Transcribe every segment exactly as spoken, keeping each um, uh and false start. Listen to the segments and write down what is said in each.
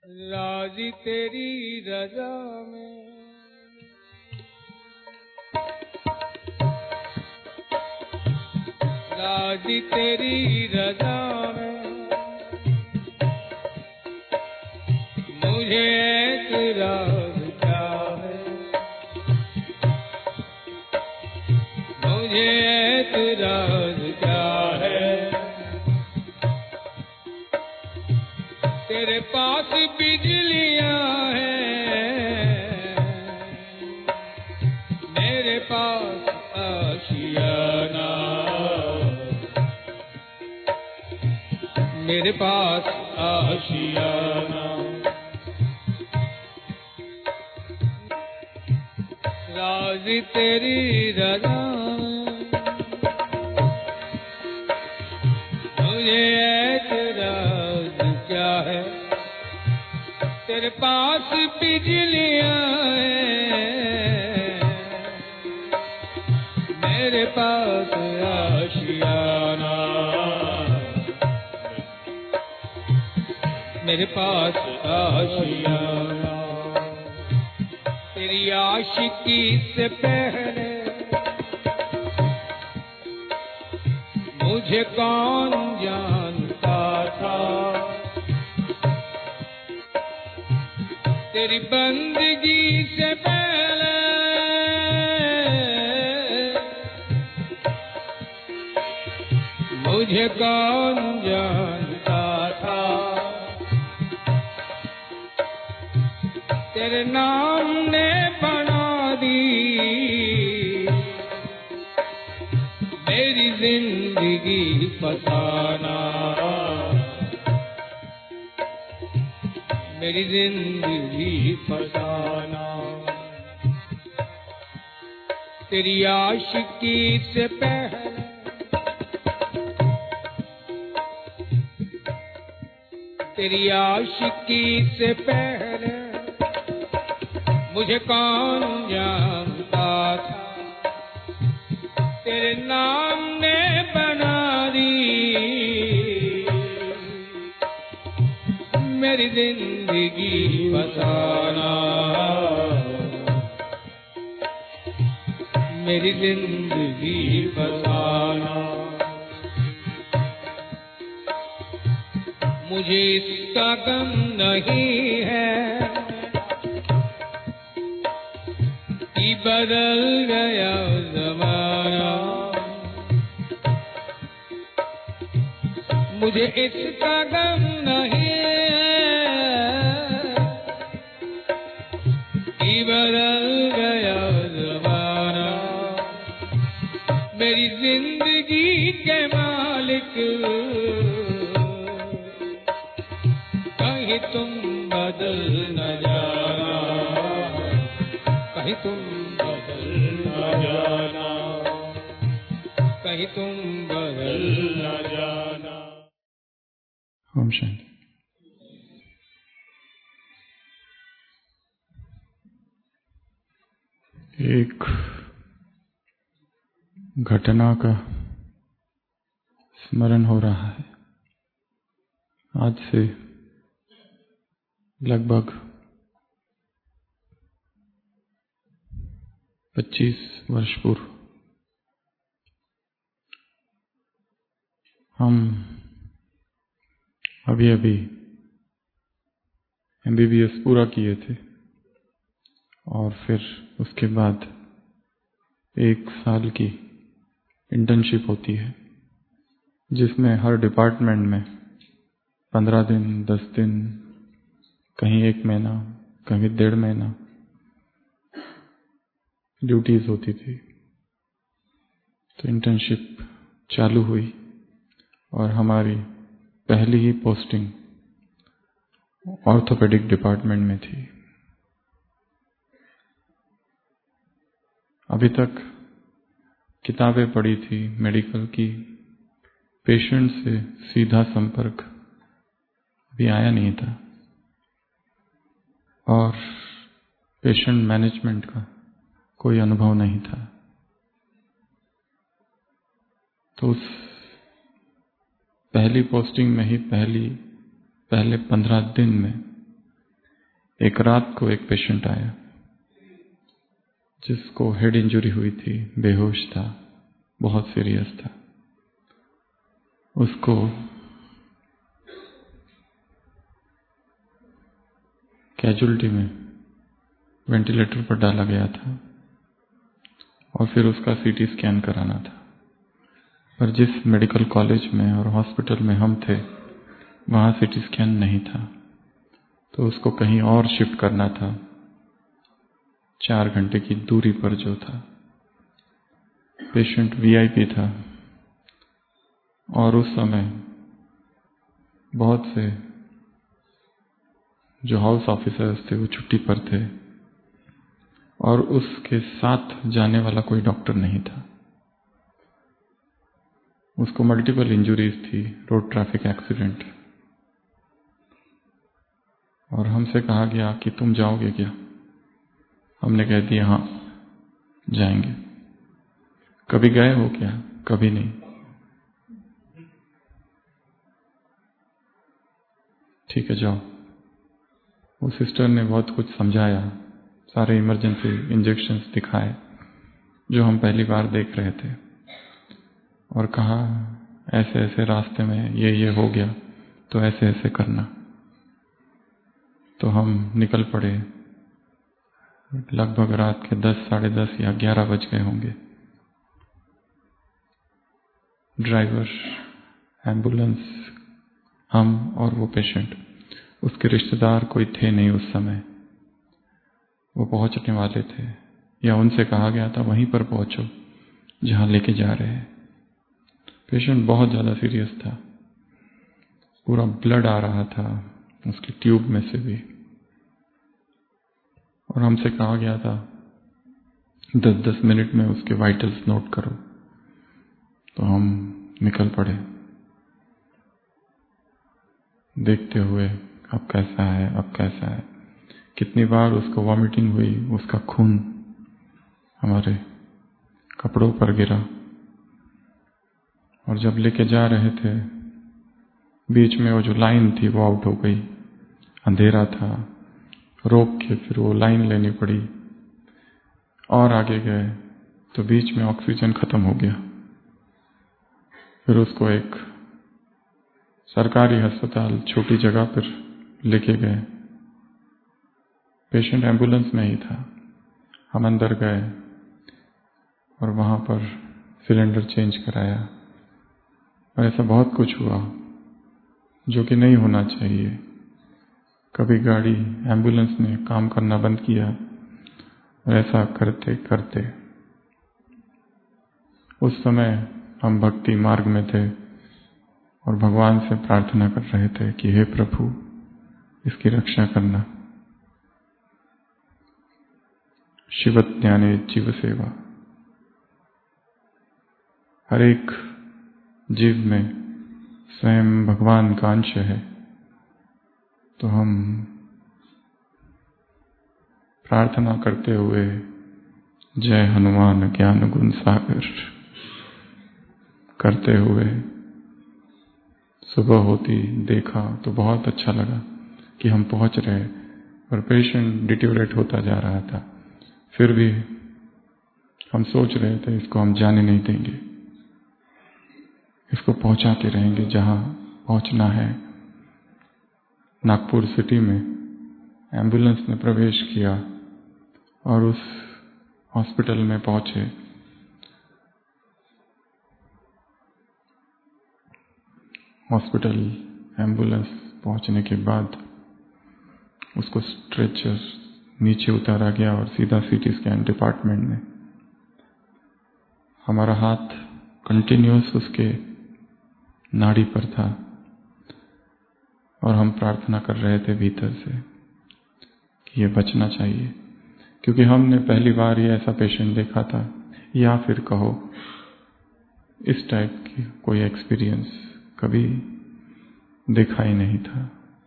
राजी तेरी रजा में, राजी तेरी रजा में, मुझे एतराज क्या है, मुझे एतराज क्या है। तेरे पास बिजलियां हैं, मेरे पास आशियाना, मेरे पास आशियाना। राज़ी तेरी रज़ा मुझे एतराज़ क्या है। तेरे पास बिजलियां हैं, मेरे पास आशियाना, मेरे पास आशियाना। तेरी आशिकी से पहले मुझे कौन जानता था, तेरी बंदगी से पहले मुझे कौन जानता था। तेरे नाम ने बना दी मेरी जिंदगी फसाना, मेरी जिंदगी फसाना। तेरी आशिकी से पहले तेरी आशिकी से पहले मुझे कौन जानता था, तेरे नाम ने बना दी मेरी जिंदगी फसाना, मेरी जिंदगी फसाना। मुझे इसका गम नहीं है कि बदल गया ज़माना, मुझे इसका गम नहीं है कि बदल गया ज़माना। मेरी जिंदगी के मालिक कहीं तुम बदल न जाना, कहीं तुम बदल न जाना, कहीं तुम बदल न जाना। ओम शांति। एक घटना का स्मरण हो रहा है। आज से लगभग पच्चीस वर्ष पूर्व हम अभी अभी एम बी बी एस पूरा किए थे और फिर उसके बाद एक साल की इंटर्नशिप होती है जिसमें हर डिपार्टमेंट में पंद्रह दिन, दस दिन, कहीं एक महीना, कहीं डेढ़ महीना ड्यूटीज होती थी। तो इंटर्नशिप चालू हुई और हमारी पहली ही पोस्टिंग ऑर्थोपेडिक डिपार्टमेंट में थी। अभी तक किताबें पढ़ी थी मेडिकल की, पेशेंट से सीधा संपर्क भी आया नहीं था और पेशेंट मैनेजमेंट का कोई अनुभव नहीं था। तो उस पहली पोस्टिंग में ही पहली पहले पंद्रह दिन में एक रात को एक पेशेंट आया जिसको हेड इंजरी हुई थी, बेहोश था, बहुत सीरियस था। उसको कैजुअल्टी में वेंटिलेटर पर डाला गया था और फिर उसका सीटी स्कैन कराना था। पर जिस मेडिकल कॉलेज में और हॉस्पिटल में हम थे वहाँ सीटी स्कैन नहीं था, तो उसको कहीं और शिफ्ट करना था, चार घंटे की दूरी पर जो था। पेशेंट वीआईपी था और उस समय बहुत से जो हाउस ऑफिसर्स थे वो छुट्टी पर थे और उसके साथ जाने वाला कोई डॉक्टर नहीं था। उसको मल्टीपल इंजरीज थी, रोड ट्रैफिक एक्सीडेंट। और हमसे कहा गया कि तुम जाओगे क्या? हमने कह दिया हाँ जाएंगे। कभी गए हो क्या? कभी नहीं। ठीक है जाओ। वो सिस्टर ने बहुत कुछ समझाया, सारे इमरजेंसी इंजेक्शंस दिखाए जो हम पहली बार देख रहे थे और कहा ऐसे ऐसे रास्ते में ये ये हो गया तो ऐसे ऐसे करना। तो हम निकल पड़े। लगभग रात के दस साढ़े दस या ग्यारह बज गए होंगे। ड्राइवर, एम्बुलेंस, हम और वो पेशेंट, उसके रिश्तेदार कोई थे नहीं उस समय। वो पहुंचने वाले थे या उनसे कहा गया था वहीं पर पहुंचो जहां लेके जा रहे हैं। पेशेंट बहुत ज्यादा सीरियस था, पूरा ब्लड आ रहा था उसकी ट्यूब में से भी। और हमसे कहा गया था दस दस मिनट में उसके वाइटल्स नोट करो। तो हम निकल पड़े देखते हुए अब कैसा है, अब कैसा है। कितनी बार उसको वॉमिटिंग हुई, उसका खून हमारे कपड़ों पर गिरा। और जब लेके जा रहे थे बीच में वो जो लाइन थी वो आउट हो गई, अंधेरा था, रोक के फिर वो लाइन लेनी पड़ी। और आगे गए तो बीच में ऑक्सीजन खत्म हो गया। फिर उसको एक सरकारी अस्पताल छोटी जगह पर लेके गए। पेशेंट एम्बुलेंस में ही था। हम अंदर गए और वहां पर सिलेंडर चेंज कराया। और ऐसा बहुत कुछ हुआ जो कि नहीं होना चाहिए। कभी गाड़ी एम्बुलेंस ने काम करना बंद किया और ऐसा करते करते उस समय हम भक्ति मार्ग में थे और भगवान से प्रार्थना कर रहे थे कि हे प्रभु इसकी रक्षा करना। शिवत ज्ञाने जीव सेवा। हर एक जीव में स्वयं भगवान का अंश है। तो हम प्रार्थना करते हुए जय हनुमान ज्ञान गुण सागर करते हुए सुबह होती देखा तो बहुत अच्छा लगा कि हम पहुंच रहे। और पेशेंट डिटेरियोरेट होता जा रहा था, फिर भी हम सोच रहे थे इसको हम जाने नहीं देंगे, इसको पहुंचाते रहेंगे जहां पहुंचना है। नागपुर सिटी में एम्बुलेंस ने प्रवेश किया और उस हॉस्पिटल में पहुंचे। हॉस्पिटल एम्बुलेंस पहुंचने के बाद उसको स्ट्रेचर नीचे उतारा गया और सीधा सीटी स्कैन डिपार्टमेंट में। हमारा हाथ कंटिन्यूअस उसके नाड़ी पर था और हम प्रार्थना कर रहे थे भीतर से कि ये बचना चाहिए, क्योंकि हमने पहली बार ये ऐसा पेशेंट देखा था, या फिर कहो इस टाइप की कोई एक्सपीरियंस कभी देखा ही नहीं था।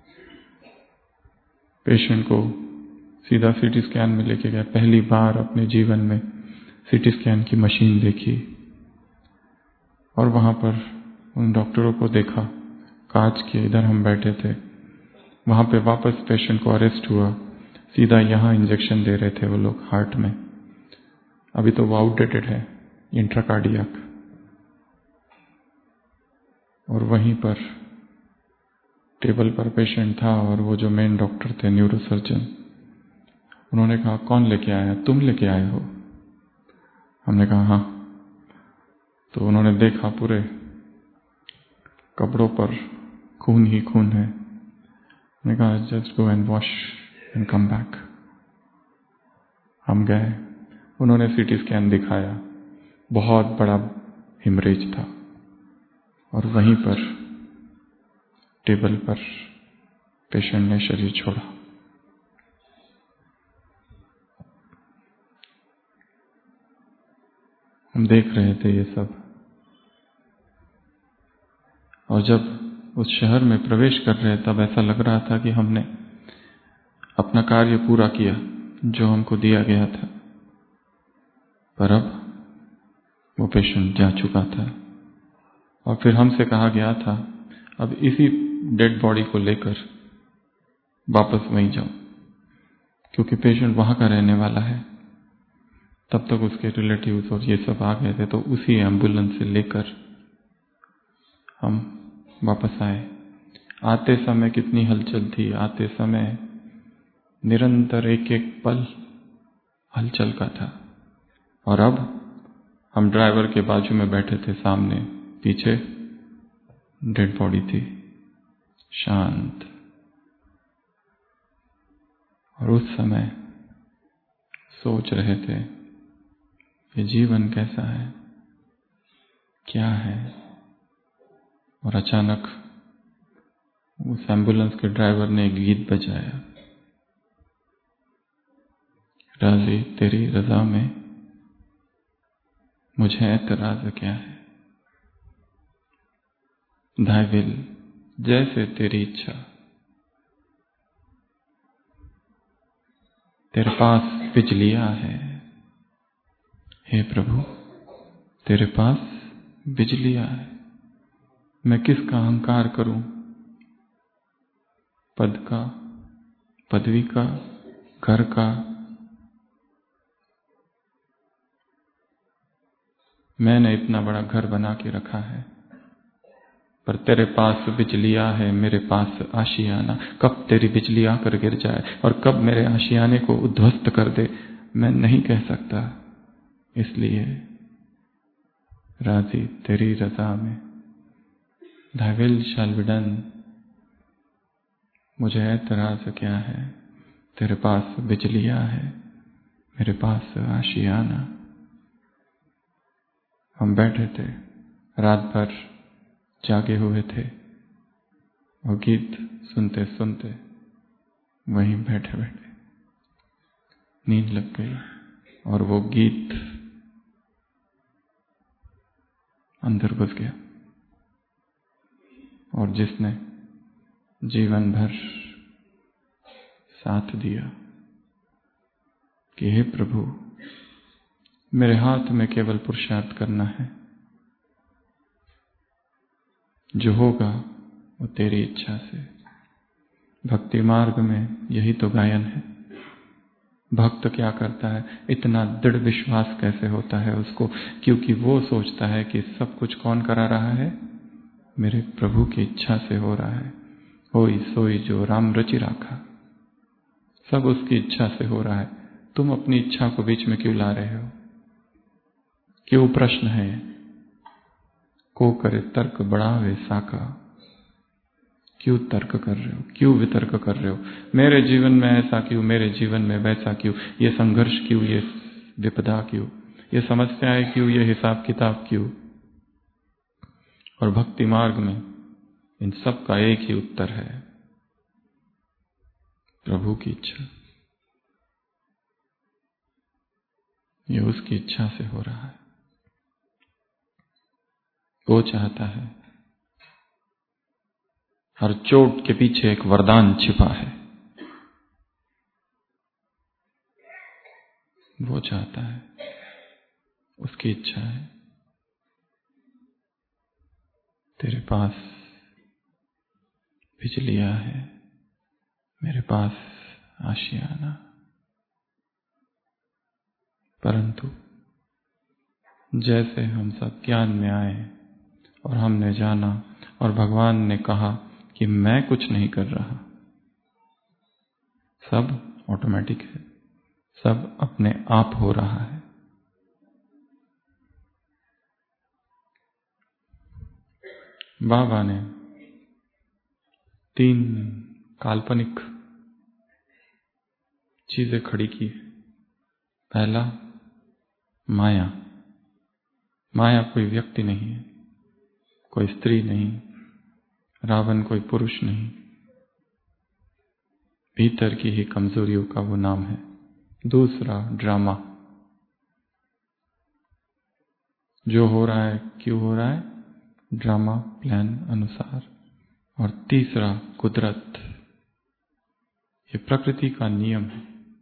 पेशेंट को सीधा सीटी स्कैन में लेके गया। पहली बार अपने जीवन में सीटी स्कैन की मशीन देखी और वहां पर उन डॉक्टरों को देखा, कांच के इधर हम बैठे थे। वहां पे वापस पेशेंट को अरेस्ट हुआ सीधा यहाँ इंजेक्शन दे रहे थे वो लोग हार्ट में। अभी तो वो आउटडेटेड है, इंट्राकार्डियक। और वहीं पर टेबल पर पेशेंट था और वो जो मेन डॉक्टर थे, न्यूरोसर्जन, उन्होंने कहा कौन लेके आया? तुम लेके आए हो? हमने कहा हाँ। तो उन्होंने देखा पूरे कपड़ों पर खून ही खून है। मैंने कहा just go and wash and come back. हम गए, उन्होंने सीटी स्कैन दिखाया, बहुत बड़ा हिमरेज था। और वहीं पर टेबल पर पेशेंट ने शरीर छोड़ा। हम देख रहे थे ये सब। और जब उस शहर में प्रवेश कर रहे तब ऐसा लग रहा था कि हमने अपना कार्य पूरा किया जो हमको दिया गया था। पर अब वो पेशेंट जा चुका था और फिर हमसे कहा गया था अब इसी डेड बॉडी को लेकर वापस वहीं जाओ, क्योंकि पेशेंट वहां का रहने वाला है। तब तक उसके रिलेटिव्स और ये सब आ गए थे, तो उसी एम्बुलेंस से लेकर हम वापस आए। आते समय कितनी हलचल थी, आते समय निरंतर एक एक पल हलचल का था। और अब हम ड्राइवर के बाजू में बैठे थे, सामने पीछे डेड बॉडी थी, शांत। और उस समय सोच रहे थे कि जीवन कैसा है, क्या है। और अचानक उस एम्बुलेंस के ड्राइवर ने एक गीत बजाया, राजी तेरी रजा में मुझे एतराज क्या है, Thy will जैसे तेरी इच्छा। तेरे पास बिजलियां है, हे प्रभु तेरे पास बिजलियां है। मैं किसका अहंकार करूं, पद का, पदवी का, घर का। मैंने इतना बड़ा घर बना के रखा है, पर तेरे पास बिजलियां है, मेरे पास आशियाना। कब तेरी बिजली आकर गिर जाए और कब मेरे आशियाने को उद्ध्वस्त कर दे, मैं नहीं कह सकता। इसलिए राजी तेरी रजा में, Thy will shall be done। मुझे एतराज क्या है, तेरे पास बिजलियां है, मेरे पास आशियाना। हम बैठे थे, रात भर जागे हुए थे और गीत सुनते सुनते वहीं बैठे बैठे नींद लग गई। और वो गीत अंदर घुस गया और जिसने जीवन भर साथ दिया कि हे प्रभु मेरे हाथ में केवल पुरुषार्थ करना है, जो होगा वो तेरी इच्छा से। भक्ति मार्ग में यही तो गायन है। भक्त क्या करता है, इतना दृढ़ विश्वास कैसे होता है उसको, क्योंकि वो सोचता है कि सब कुछ कौन करा रहा है, मेरे प्रभु की इच्छा से हो रहा है। होई सोई जो राम रचि राखा, सब उसकी इच्छा से हो रहा है। तुम अपनी इच्छा को बीच में क्यों ला रहे हो? क्यों प्रश्न है? को करे तर्क बढ़ावे साका। क्यों तर्क कर रहे हो, क्यों वितर्क कर रहे हो? मेरे जीवन में ऐसा क्यों, मेरे जीवन में वैसा क्यों, ये संघर्ष क्यों, ये विपदा क्यों, ये समस्याएं क्यों, ये हिसाब किताब क्यों? और भक्ति मार्ग में इन सब का एक ही उत्तर है, प्रभु की इच्छा। ये उसकी इच्छा से हो रहा है। वो चाहता है, हर चोट के पीछे एक वरदान छिपा है। वो चाहता है, उसकी इच्छा है। तेरे पास बिजलियां है, मेरे पास आशियाना। परंतु जैसे हम सब ज्ञान में आए और हमने जाना और भगवान ने कहा कि मैं कुछ नहीं कर रहा, सब ऑटोमेटिक है, सब अपने आप हो रहा है। बाबा ने तीन काल्पनिक चीजें खड़ी की। पहला, माया। माया कोई व्यक्ति नहीं है, कोई स्त्री नहीं, रावण कोई पुरुष नहीं, भीतर की ही कमजोरियों का वो नाम है। दूसरा, ड्रामा। जो हो रहा है क्यों हो रहा है? ड्रामा प्लान अनुसार। और तीसरा, कुदरत। ये प्रकृति का नियम है।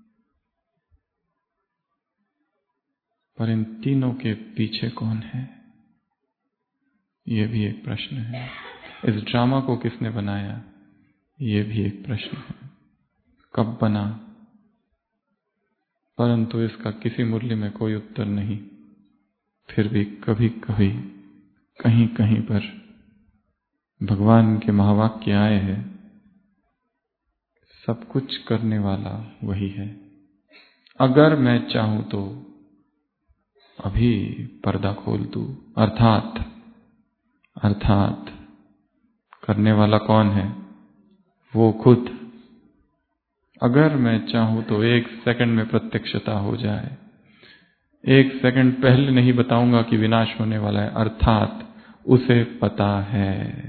पर इन तीनों के पीछे कौन है, ये भी एक प्रश्न है। इस ड्रामा को किसने बनाया, ये भी एक प्रश्न है। कब बना? परंतु इसका किसी मूल्य में कोई उत्तर नहीं। फिर भी कभी कभी कहीं कहीं पर भगवान के महावाक्य आए हैं, सब कुछ करने वाला वही है। अगर मैं चाहूं तो अभी पर्दा खोल दूं। अर्थात अर्थात करने वाला कौन है? वो खुद। अगर मैं चाहूं तो एक सेकंड में प्रत्यक्षता हो जाए। एक सेकंड पहले नहीं बताऊंगा कि विनाश होने वाला है, अर्थात उसे पता है।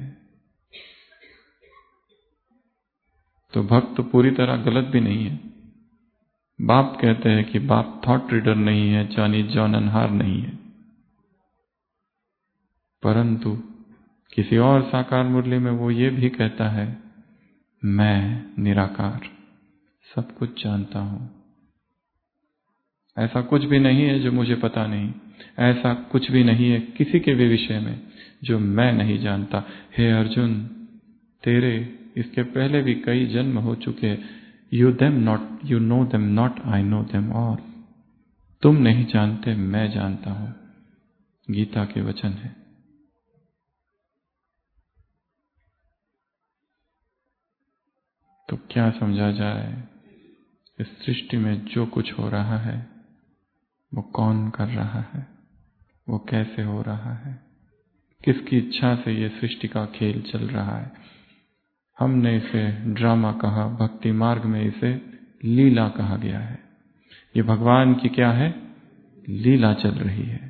तो भक्त पूरी तरह गलत भी नहीं है। बाप कहते हैं कि बाप थॉट रीडर नहीं है, जानी जाननहार नहीं है। परंतु किसी और साकार मुरली में वो ये भी कहता है, मैं निराकार सब कुछ जानता हूं। ऐसा कुछ भी नहीं है जो मुझे पता नहीं, ऐसा कुछ भी नहीं है किसी के भी विषय में जो मैं नहीं जानता। हे अर्जुन, तेरे इसके पहले भी कई जन्म हो चुके। You them not, you know them not, I know them all. तुम नहीं जानते, मैं जानता हूं। गीता के वचन है। तो क्या समझा जाए? इस सृष्टि में जो कुछ हो रहा है वो कौन कर रहा है, वो कैसे हो रहा है, किसकी इच्छा से ये सृष्टि का खेल चल रहा है। हमने इसे ड्रामा कहा, भक्ति मार्ग में इसे लीला कहा गया है। ये भगवान की क्या है? लीला चल रही है।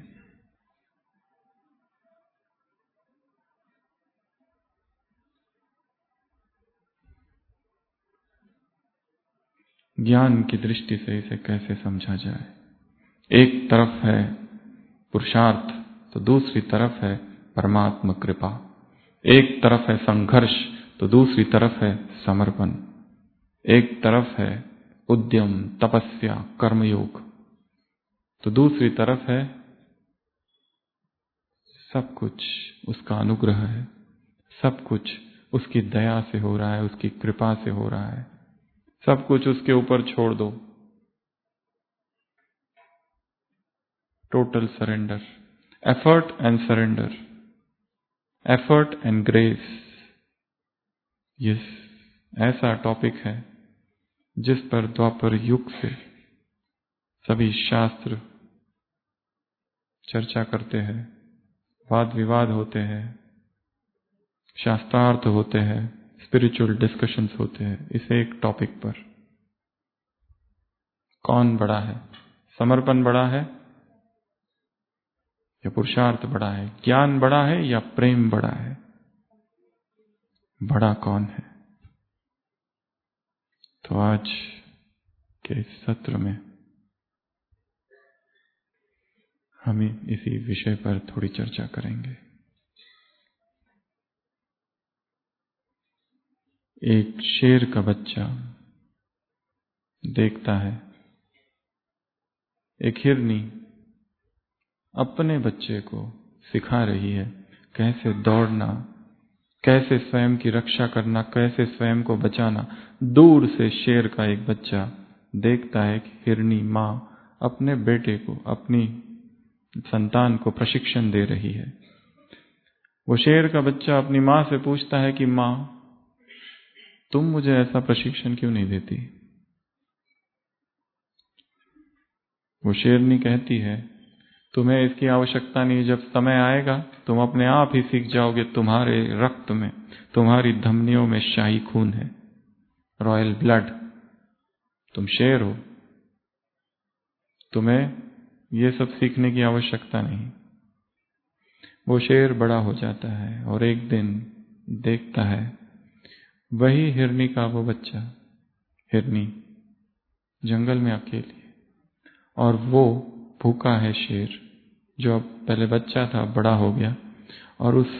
ज्ञान की दृष्टि से इसे कैसे समझा जाए? एक तरफ है पुरुषार्थ तो दूसरी तरफ है परमात्मा कृपा। एक तरफ है संघर्ष तो दूसरी तरफ है समर्पण। एक तरफ है उद्यम, तपस्या, कर्मयोग तो दूसरी तरफ है सब कुछ उसका अनुग्रह है, सब कुछ उसकी दया से हो रहा है, उसकी कृपा से हो रहा है। सब कुछ उसके ऊपर छोड़ दो। Total surrender, effort and surrender, effort and grace. ये ऐसा टॉपिक है जिस पर द्वापर युग से सभी शास्त्र चर्चा करते हैं, वाद विवाद होते हैं, शास्त्रार्थ होते हैं, स्पिरिचुअल डिस्कशंस होते हैं इस एक टॉपिक पर। कौन बड़ा है? समर्पण बड़ा है या पुरुषार्थ बड़ा है? ज्ञान बड़ा है या प्रेम बड़ा है? बड़ा कौन है? तो आज के इस सत्र में हम इसी विषय पर थोड़ी चर्चा करेंगे। एक शेर का बच्चा देखता है एक हिरनी अपने बच्चे को सिखा रही है कैसे दौड़ना, कैसे स्वयं की रक्षा करना, कैसे स्वयं को बचाना। दूर से शेर का एक बच्चा देखता है कि हिरनी माँ अपने बेटे को, अपनी संतान को प्रशिक्षण दे रही है। वो शेर का बच्चा अपनी माँ से पूछता है कि माँ, तुम मुझे ऐसा प्रशिक्षण क्यों नहीं देती? वो शेरनी कहती है, तुम्हें इसकी आवश्यकता नहीं, जब समय आएगा तुम अपने आप ही सीख जाओगे। तुम्हारे रक्त में, तुम्हारी धमनियों में शाही खून है, रॉयल ब्लड। तुम शेर हो, तुम्हें ये सब सीखने की आवश्यकता नहीं। वो शेर बड़ा हो जाता है और एक दिन देखता है वही हिरनी का वो बच्चा, हिरनी जंगल में अकेली, और वो भूखा है शेर जो अब पहले बच्चा था, बड़ा हो गया, और उस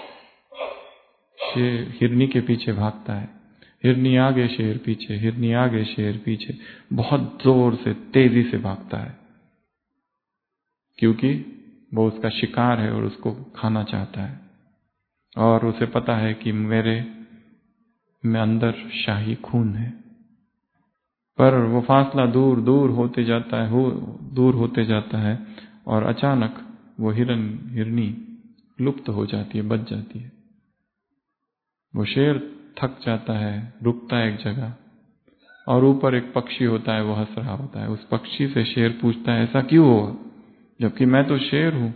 शेर हिरनी के पीछे भागता है। हिरनी आगे, शेर पीछे, हिरनी आगे, शेर पीछे, बहुत जोर से, तेजी से भागता है, क्योंकि वो उसका शिकार है और उसको खाना चाहता है, और उसे पता है कि मेरे में अंदर शाही खून है। पर वो फासला दूर दूर होते जाता है, हो दूर होते जाता है, और अचानक वो हिरन हिरनी लुप्त हो जाती है, बच जाती है। वो शेर थक जाता है, रुकता है एक जगह, और ऊपर एक पक्षी होता है, वो हंस रहा होता है। उस पक्षी से शेर पूछता है, ऐसा क्यों हुआ, जबकि मैं तो शेर हूं,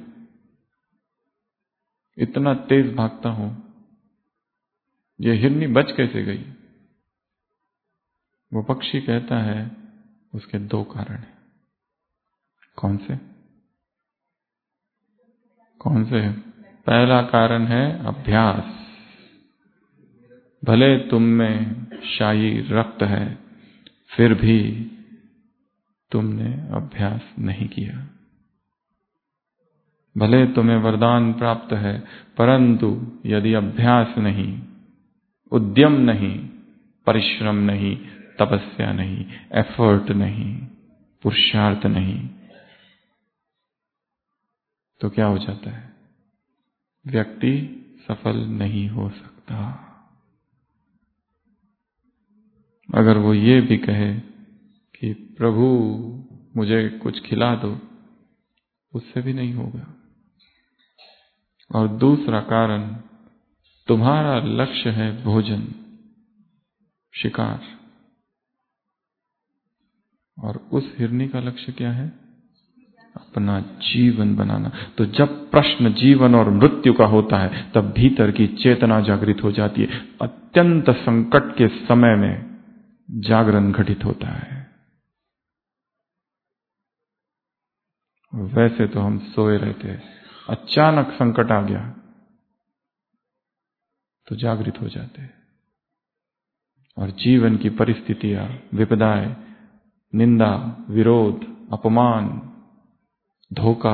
इतना तेज भागता हूं, ये हिरनी बच कैसे गई? वो पक्षी कहता है, उसके दो कारण हैं। कौन से कौन से पहला कारण है अभ्यास। भले तुम में शाही रक्त है, फिर भी तुमने अभ्यास नहीं किया। भले तुम्हें वरदान प्राप्त है, परंतु यदि अभ्यास नहीं, उद्यम नहीं, परिश्रम नहीं, तपस्या नहीं, एफर्ट नहीं, पुरुषार्थ नहीं, तो क्या हो जाता है? व्यक्ति सफल नहीं हो सकता। अगर वो ये भी कहे कि प्रभु मुझे कुछ खिला दो, उससे भी नहीं होगा। और दूसरा कारण, तुम्हारा लक्ष्य है भोजन, शिकार, और उस हिरनी का लक्ष्य क्या है? अपना जीवन बनाना। तो जब प्रश्न जीवन और मृत्यु का होता है, तब भीतर की चेतना जागृत हो जाती है। अत्यंत संकट के समय में जागरण घटित होता है। वैसे तो हम सोए रहते, अचानक संकट आ गया तो जागृत हो जाते हैं, और जीवन की परिस्थितियां, विपदाएं, निंदा, विरोध, अपमान, धोखा,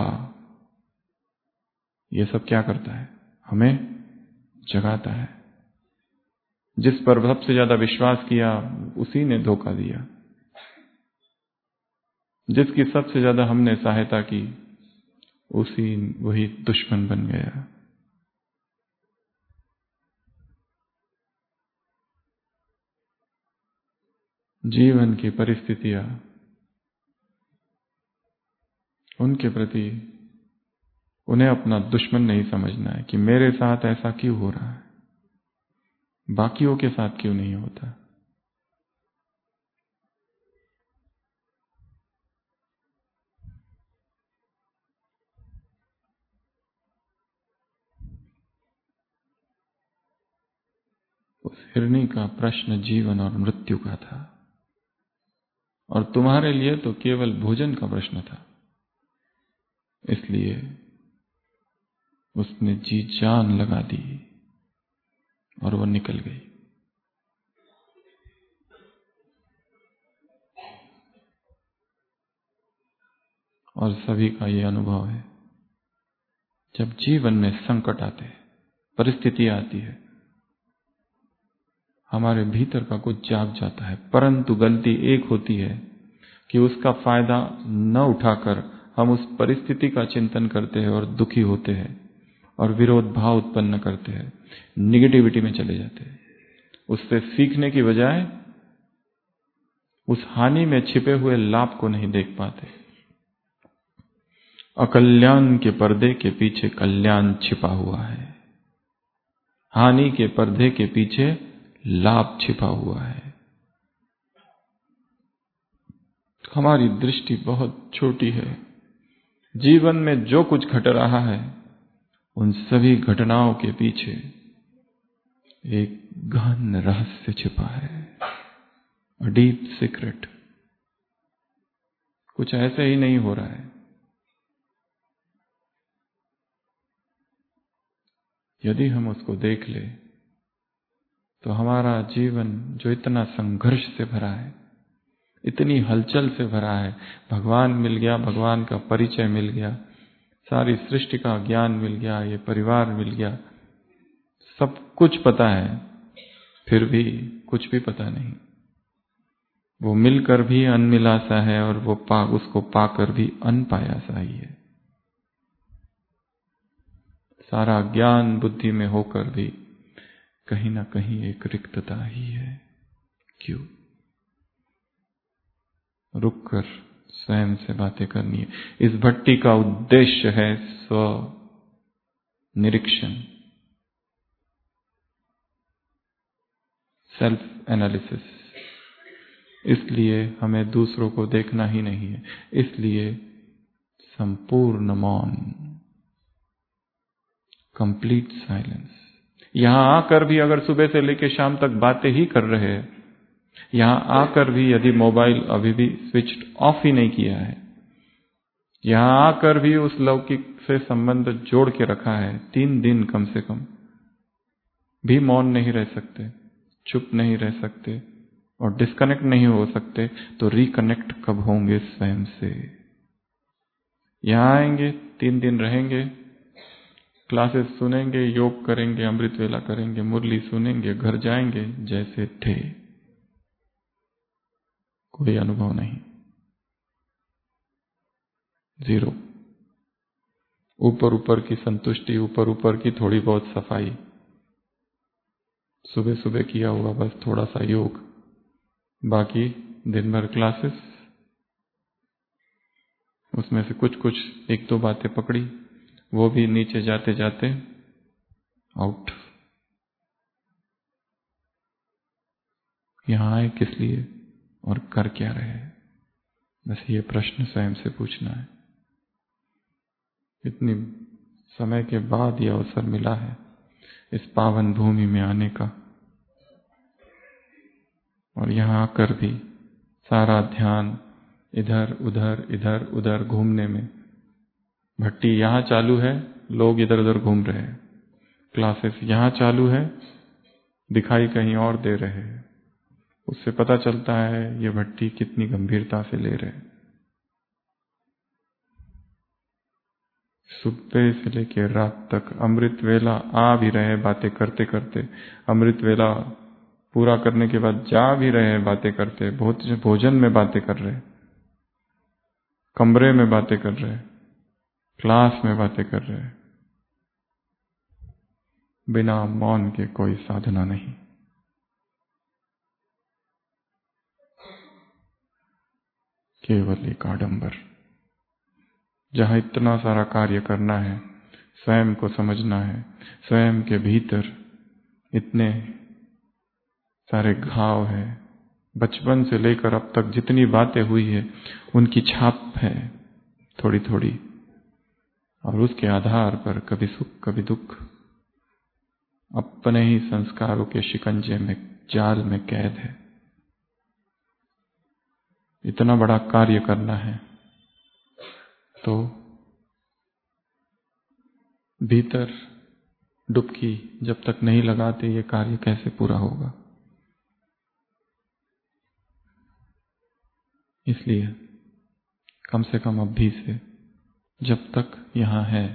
ये सब क्या करता है? हमें जगाता है। जिस पर सबसे ज्यादा विश्वास किया, उसी ने धोखा दिया। जिसकी सबसे ज्यादा हमने सहायता की, उसी वही दुश्मन बन गया। जीवन की परिस्थितियां, उनके प्रति उन्हें अपना दुश्मन नहीं समझना है कि मेरे साथ ऐसा क्यों हो रहा है, बाकियों के साथ क्यों नहीं होता। उस हिरनी का प्रश्न जीवन और मृत्यु का था, और तुम्हारे लिए तो केवल भोजन का प्रश्न था। इसलिए उसने जी जान लगा दी और वो निकल गई। और सभी का ये अनुभव है, जब जीवन में संकट आते हैं, परिस्थिति आती है, हमारे भीतर का कुछ जाग जाता है, परंतु गलती एक होती है कि उसका फायदा न उठाकर हम उस परिस्थिति का चिंतन करते हैं और दुखी होते हैं, और विरोध भाव उत्पन्न करते हैं, निगेटिविटी में चले जाते हैं। उससे सीखने की बजाय उस हानि में छिपे हुए लाभ को नहीं देख पाते। अकल्याण के पर्दे के पीछे कल्याण छिपा हुआ है, हानि के पर्दे के पीछे लाभ छिपा हुआ है। हमारी दृष्टि बहुत छोटी है। जीवन में जो कुछ घट रहा है उन सभी घटनाओं के पीछे एक गहन रहस्य छिपा है, अ डीप सीक्रेट। कुछ ऐसे ही नहीं हो रहा है। यदि हम उसको देख ले तो हमारा जीवन जो इतना संघर्ष से भरा है, इतनी हलचल से भरा है, भगवान मिल गया, भगवान का परिचय मिल गया, सारी सृष्टि का ज्ञान मिल गया, ये परिवार मिल गया, सब कुछ पता है, फिर भी कुछ भी पता नहीं। वो मिलकर भी अनमिला सा है और वो पा उसको पाकर भी अनपाया सा ही है। सारा ज्ञान बुद्धि में होकर भी कहीं ना कहीं एक रिक्तता ही है। क्यों? रुककर स्वयं से बातें करनी है। इस भट्टी का उद्देश्य है स्व निरीक्षण, सेल्फ एनालिसिस। इसलिए हमें दूसरों को देखना ही नहीं है, इसलिए संपूर्ण मौन, कंप्लीट साइलेंस। यहां आकर भी अगर सुबह से लेकर शाम तक बातें ही कर रहे हैं, यहां आकर भी यदि मोबाइल अभी भी स्विच ऑफ ही नहीं किया है, यहां आकर भी उस लौकिक से संबंध जोड़ के रखा है, तीन दिन कम से कम भी मौन नहीं रह सकते, चुप नहीं रह सकते और डिस्कनेक्ट नहीं हो सकते, तो रिकनेक्ट कब होंगे स्वयं से? यहां आएंगे, तीन दिन रहेंगे, क्लासेस सुनेंगे, योग करेंगे, अमृत वेला करेंगे, मुरली सुनेंगे, घर जाएंगे जैसे थे, कोई अनुभव नहीं, जीरो। ऊपर ऊपर की संतुष्टि, ऊपर ऊपर की थोड़ी बहुत सफाई, सुबह सुबह किया हुआ बस थोड़ा सा योग, बाकी दिन भर क्लासेस, उसमें से कुछ कुछ एक दो बातें पकड़ी, वो भी नीचे जाते जाते आउट। यहां आए किस लिए और कर क्या रहे? बस ये प्रश्न स्वयं से पूछना है। इतनी समय के बाद यह अवसर मिला है इस पावन भूमि में आने का, और यहां आकर भी सारा ध्यान इधर उधर इधर उधर घूमने में। भट्टी यहां चालू है, लोग इधर उधर घूम रहे हैं, क्लासेस यहां चालू है, दिखाई कहीं और दे रहे हैं। उससे पता चलता है ये भट्टी कितनी गंभीरता से ले रहे। सुबह से लेकर रात तक अमृत वेला आ भी रहे बातें करते करते, अमृत वेला पूरा करने के बाद जा भी रहे बातें करते, भोजन में बातें कर रहे, कमरे में बातें कर रहे, क्लास में बातें कर रहे, बिना मौन के कोई साधना नहीं। केवल एक आडंबर। जहां इतना सारा कार्य करना है, स्वयं को समझना है, स्वयं के भीतर इतने सारे घाव है, बचपन से लेकर अब तक जितनी बातें हुई है उनकी छाप है थोड़ी थोड़ी, और उसके आधार पर कभी सुख कभी दुख, अपने ही संस्कारों के शिकंजे में, जाल में कैद है। इतना बड़ा कार्य करना है तो भीतर डुबकी जब तक नहीं लगाते ये कार्य कैसे पूरा होगा? इसलिए कम से कम अभी से, जब तक यहां है,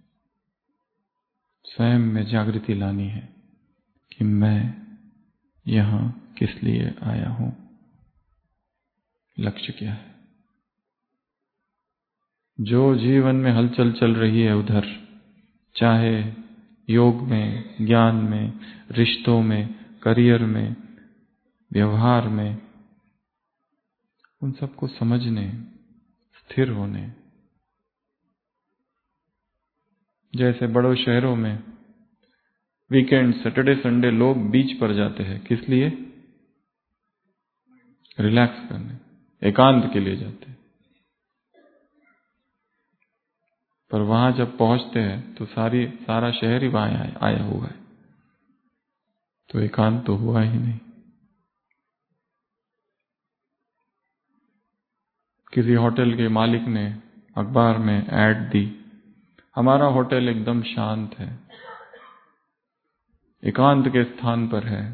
स्वयं में जागृति लानी है कि मैं यहां किस लिए आया हूं, लक्ष्य क्या है। जो जीवन में हलचल चल रही है उधर चाहे योग में, ज्ञान में, रिश्तों में, करियर में, व्यवहार में, उन सबको समझने, स्थिर होने। जैसे बड़ों शहरों में वीकेंड, सैटरडे संडे लोग बीच पर जाते हैं, किस लिए? रिलैक्स करने, एकांत के लिए जाते हैं। पर वहां जब पहुंचते हैं तो सारी सारा शहर ही वहां आया, आया हुआ है, तो एकांत तो हुआ ही नहीं। किसी होटल के मालिक ने अखबार में ऐड दी, हमारा होटल एकदम शांत है, एकांत के स्थान पर है,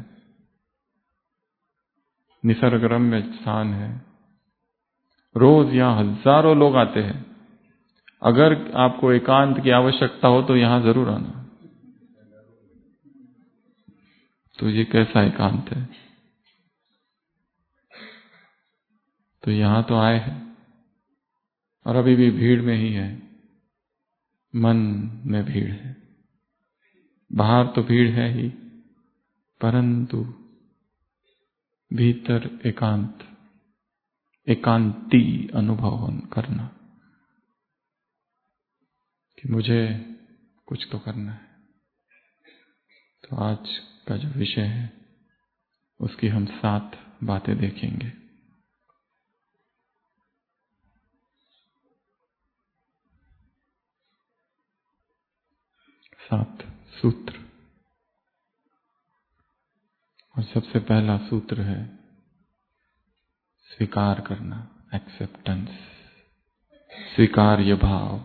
निसर्गरम्य स्थान है, रोज यहां हजारों लोग आते हैं, अगर आपको एकांत की आवश्यकता हो तो यहां जरूर आना। तो ये कैसा एकांत है? तो यहां तो आए हैं और अभी भी भीड़ में ही है, मन में भीड़ है, बाहर तो भीड़ है ही, परंतु भीतर एकांत, एकांती अनुभव करना कि मुझे कुछ तो करना है। तो आज का जो विषय है उसकी हम सात बातें देखेंगे। सात सूत्र। और सबसे पहला सूत्र है स्वीकार करना, एक्सेप्टेंस, स्वीकार्य भाव।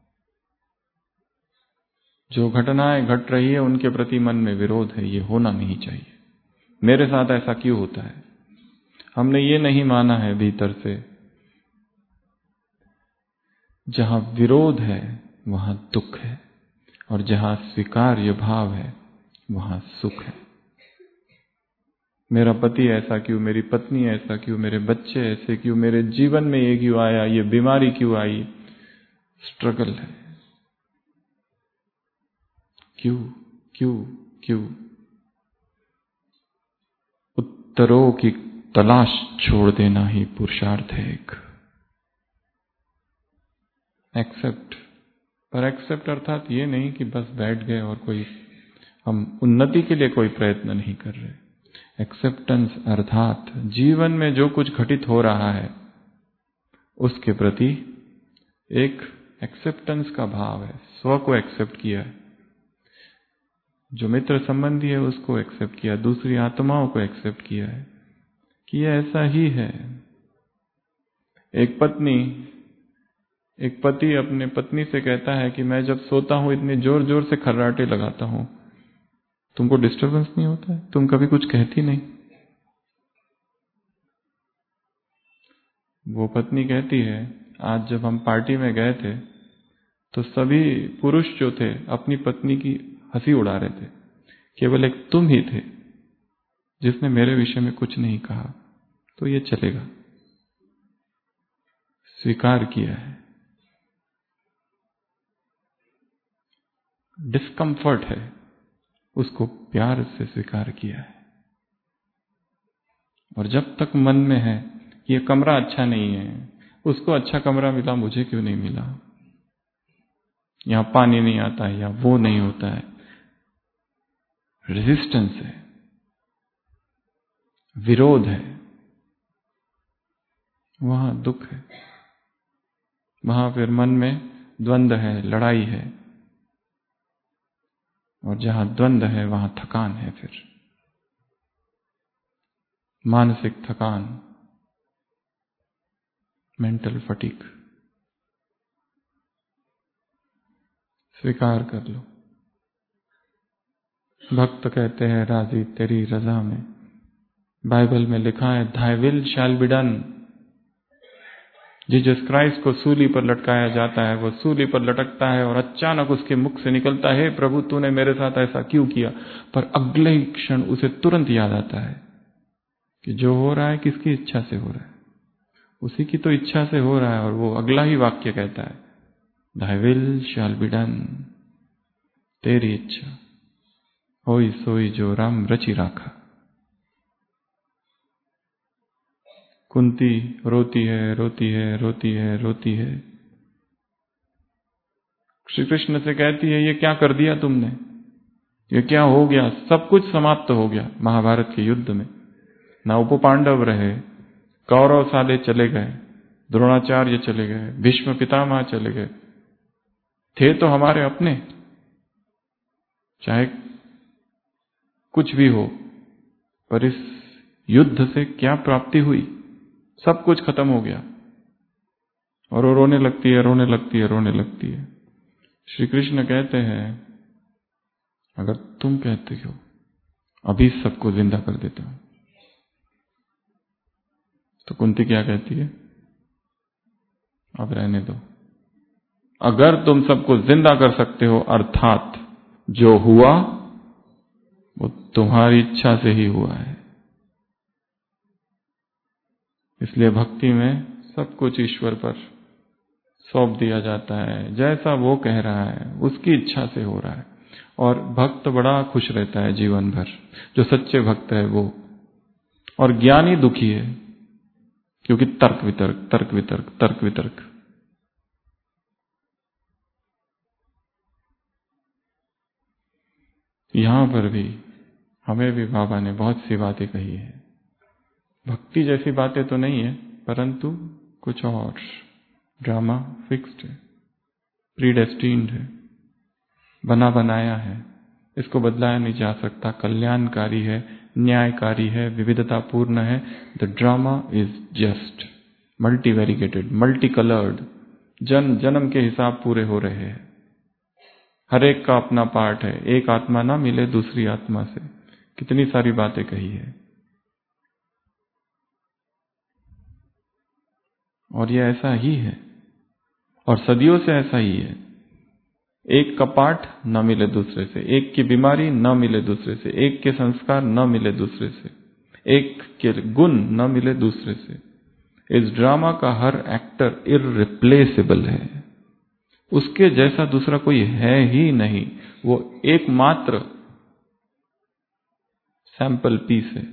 जो घटनाएं घट रही है उनके प्रति मन में विरोध है, ये होना नहीं चाहिए। मेरे साथ ऐसा क्यों होता है? हमने ये नहीं माना है भीतर से, जहां विरोध है वहां दुख है, और जहां स्वीकार्य भाव है वहां सुख है। मेरा पति ऐसा क्यों, मेरी पत्नी ऐसा क्यों, मेरे बच्चे ऐसे क्यों, मेरे जीवन में ये क्यों आया, ये बीमारी क्यों आई? स्ट्रगल है। क्यों क्यों क्यों? उत्तरों की तलाश छोड़ देना ही पुरुषार्थ है एक। एक्सेप्ट, पर एक्सेप्ट अर्थात ये नहीं कि बस बैठ गए और कोई हम उन्नति के लिए कोई प्रयत्न नहीं कर रहे। एक्सेप्टेंस अर्थात जीवन में जो कुछ घटित हो रहा है उसके प्रति एक एक्सेप्टेंस का भाव है, स्व को एक्सेप्ट किया है, जो मित्र संबंधी है उसको एक्सेप्ट किया, दूसरी आत्माओं को एक्सेप्ट किया है कि ये ऐसा ही है। एक पत्नी, एक पति अपने पत्नी से कहता है कि मैं जब सोता हूं इतने जोर जोर से खर्राटे लगाता हूं, तुमको डिस्टरबेंस नहीं होता है? तुम कभी कुछ कहती नहीं? वो पत्नी कहती है, आज जब हम पार्टी में गए थे तो सभी पुरुष जो थे अपनी पत्नी की हंसी उड़ा रहे थे, केवल एक तुम ही थे जिसने मेरे विषय में कुछ नहीं कहा, तो ये चलेगा। स्वीकार किया है। डिस्कम्फर्ट है, उसको प्यार से स्वीकार किया है। और जब तक मन में है कि ये कमरा अच्छा नहीं है, उसको अच्छा कमरा मिला, मुझे क्यों नहीं मिला, यहां पानी नहीं आता है या वो नहीं होता है, रेजिस्टेंस है, विरोध है, वहां दुख है, वहां फिर मन में द्वंद्व है, लड़ाई है, और जहां द्वंद्व है वहां थकान है, फिर मानसिक थकान, मेंटल फटीग। स्वीकार कर लो। भक्त कहते हैं राजी तेरी रजा में, बाइबल में लिखा है Thy will shall be done। Jesus Christ को सूली पर लटकाया जाता है, वो सूली पर लटकता है और अचानक उसके मुख से निकलता है, प्रभु तूने मेरे साथ ऐसा क्यों किया? पर अगले ही क्षण उसे तुरंत याद आता है कि जो हो रहा है किसकी इच्छा से हो रहा है, उसी की तो इच्छा से हो रहा है। और वो अगला ही वाक्य कहता है Thy will shall be done। तेरी इच्छा होई सोई जो राम रची राखा। कुंती रोती है रोती है रोती है रोती है, श्री कृष्ण से कहती है ये क्या कर दिया तुमने, ये क्या हो गया, सब कुछ समाप्त हो गया महाभारत के युद्ध में। ना उप पांडव रहे, कौरव साले चले गए, द्रोणाचार्य चले गए, भीष्म पितामह चले गए, थे तो हमारे अपने। चाहे कुछ भी हो, पर इस युद्ध से क्या प्राप्ति हुई, सब कुछ खत्म हो गया। और वो रोने लगती है रोने लगती है रोने लगती है। श्री कृष्ण कहते हैं अगर तुम कहते हो अभी सबको जिंदा कर देता हूं, तो कुंती क्या कहती है, अब रहने दो। अगर तुम सबको जिंदा कर सकते हो, अर्थात जो हुआ वो तुम्हारी इच्छा से ही हुआ है। इसलिए भक्ति में सब कुछ ईश्वर पर सौंप दिया जाता है, जैसा वो कह रहा है उसकी इच्छा से हो रहा है। और भक्त बड़ा खुश रहता है जीवन भर, जो सच्चे भक्त है वो। और ज्ञानी दुखी है, क्योंकि तर्क वितर्क तर्क वितर्क तर्क वितर्क। यहां पर भी हमें भी बाबा ने बहुत सी बातें कही है। भक्ति जैसी बातें तो नहीं है, परंतु कुछ और। ड्रामा फिक्स्ड है, प्रीडेस्टीन्ड है, बना बनाया है, इसको बदलाया नहीं जा सकता। कल्याणकारी है, न्यायकारी है, विविधतापूर्ण है। The drama is just multi variegated, multi coloured. जन्म जन्म के हिसाब पूरे हो रहे हैं, हर एक का अपना पार्ट है। एक आत्मा ना मिले दूसरी आत्मा से, कितनी सारी बातें कही है। और ये ऐसा ही है, और सदियों से ऐसा ही है। एक का पाठ न मिले दूसरे से, एक की बीमारी न मिले दूसरे से, एक के संस्कार न मिले दूसरे से, एक के गुण न मिले दूसरे से। इस ड्रामा का हर एक्टर इररिप्लेसेबल है, उसके जैसा दूसरा कोई है ही नहीं। वो एकमात्र सैंपल पीस है।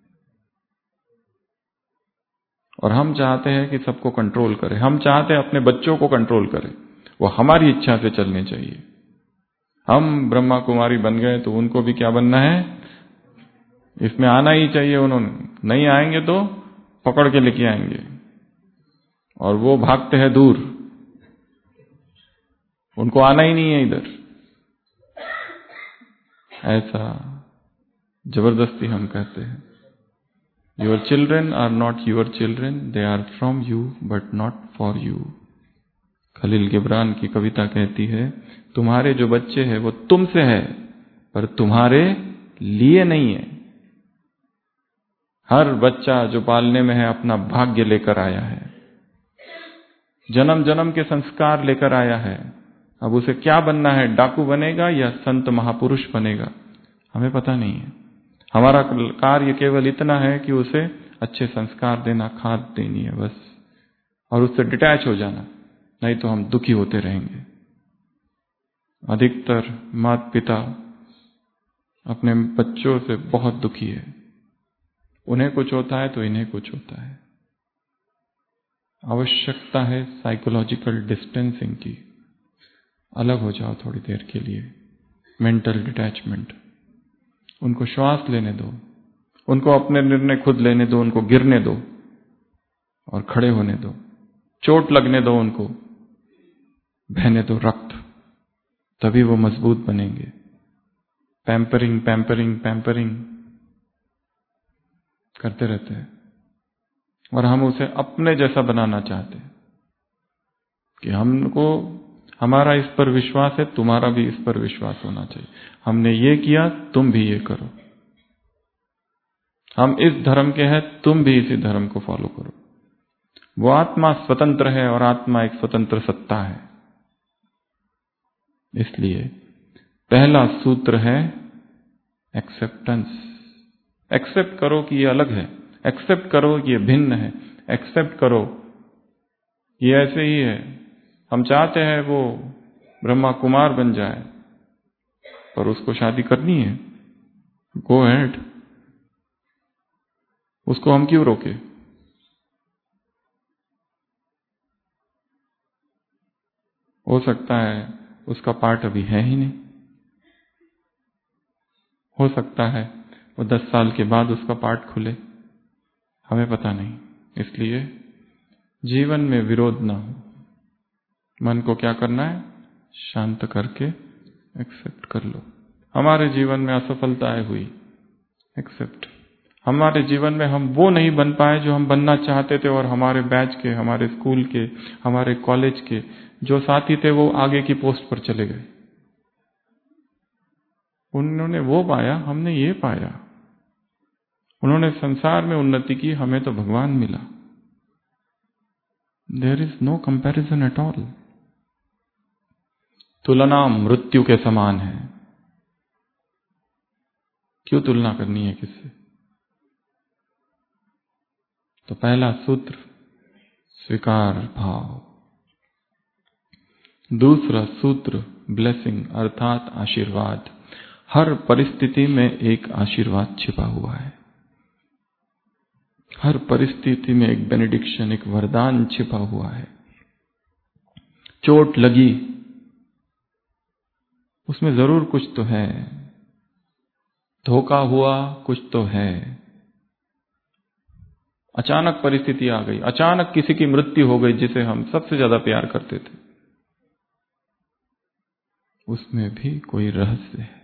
और हम चाहते हैं कि सबको कंट्रोल करें, हम चाहते हैं अपने बच्चों को कंट्रोल करें, वो हमारी इच्छा से चलने चाहिए। हम ब्रह्मा कुमारी बन गए तो उनको भी क्या बनना है, इसमें आना ही चाहिए। उन्होंने नहीं आएंगे तो पकड़ के लेके आएंगे, और वो भागते हैं दूर, उनको आना ही नहीं है इधर। ऐसा जबरदस्ती हम कहते हैं। Your children are not your children, they are from you but not for you. Khalil Gibran की कविता कहती है तुम्हारे जो बच्चे हैं वो तुमसे है, पर तुम्हारे लिए नहीं है। हर बच्चा जो पालने में है अपना भाग्य लेकर आया है, जन्म जन्म के संस्कार लेकर आया है। अब उसे क्या बनना है, डाकू बनेगा या संत महापुरुष बनेगा, हमें पता नहीं है। हमारा कार्य केवल इतना है कि उसे अच्छे संस्कार देना, खाद देनी है बस, और उससे डिटैच हो जाना, नहीं तो हम दुखी होते रहेंगे। अधिकतर माता पिता अपने बच्चों से बहुत दुखी है। उन्हें कुछ होता है तो इन्हें कुछ होता है। आवश्यकता है साइकोलॉजिकल डिस्टेंसिंग की। अलग हो जाओ थोड़ी देर के लिए, मेंटल डिटैचमेंट। उनको श्वास लेने दो, उनको अपने निर्णय खुद लेने दो, उनको गिरने दो और खड़े होने दो, चोट लगने दो, उनको बहने दो रक्त, तभी वो मजबूत बनेंगे। पैम्परिंग पैम्परिंग पैम्परिंग करते रहते हैं, और हम उसे अपने जैसा बनाना चाहते हैं कि हमको हमारा इस पर विश्वास है, तुम्हारा भी इस पर विश्वास होना चाहिए। हमने ये किया, तुम भी ये करो। हम इस धर्म के हैं, तुम भी इसी धर्म को फॉलो करो। वो आत्मा स्वतंत्र है और आत्मा एक स्वतंत्र सत्ता है। इसलिए पहला सूत्र है एक्सेप्टेंस। एक्सेप्ट करो कि ये अलग है, एक्सेप्ट करो कि ये भिन्न है, एक्सेप्ट करो ये ऐसे ही है। हम चाहते हैं वो ब्रह्मा कुमार बन जाए, पर उसको शादी करनी है, गो अहेड, उसको हम क्यों रोके? हो सकता है उसका पार्ट अभी है ही नहीं, हो सकता है वो दस साल के बाद उसका पार्ट खुले, हमें पता नहीं। इसलिए जीवन में विरोध ना हो, मन को क्या करना है, शांत करके एक्सेप्ट कर लो। हमारे जीवन में असफलताएं हुई, एक्सेप्ट। हमारे जीवन में हम वो नहीं बन पाए जो हम बनना चाहते थे, और हमारे बैच के, हमारे स्कूल के, हमारे कॉलेज के जो साथी थे वो आगे की पोस्ट पर चले गए। उन्होंने वो पाया, हमने ये पाया। उन्होंने संसार में उन्नति की, हमें तो भगवान मिला। There is no comparison at all. तुलना मृत्यु के समान है। क्यों तुलना करनी है किससे? तो पहला सूत्र स्वीकार भाव, दूसरा सूत्र ब्लेसिंग अर्थात आशीर्वाद। हर परिस्थिति में एक आशीर्वाद छिपा हुआ है, हर परिस्थिति में एक बेनेडिक्शन, एक वरदान छिपा हुआ है। चोट लगी, उसमें जरूर कुछ तो है। धोखा हुआ, कुछ तो है। अचानक परिस्थिति आ गई, अचानक किसी की मृत्यु हो गई जिसे हम सबसे ज्यादा प्यार करते थे, उसमें भी कोई रहस्य है।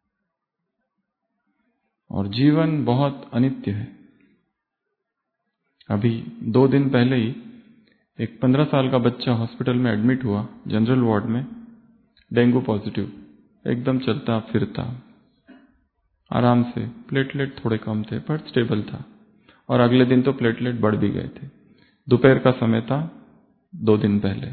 और जीवन बहुत अनित्य है। अभी दो दिन पहले ही एक पंद्रह साल का बच्चा हॉस्पिटल में एडमिट हुआ, जनरल वार्ड में, डेंगू पॉजिटिव, एकदम चलता फिरता, आराम से, प्लेटलेट थोड़े कम थे पर स्टेबल था, और अगले दिन तो प्लेटलेट बढ़ भी गए थे। दोपहर का समय था, दो दिन पहले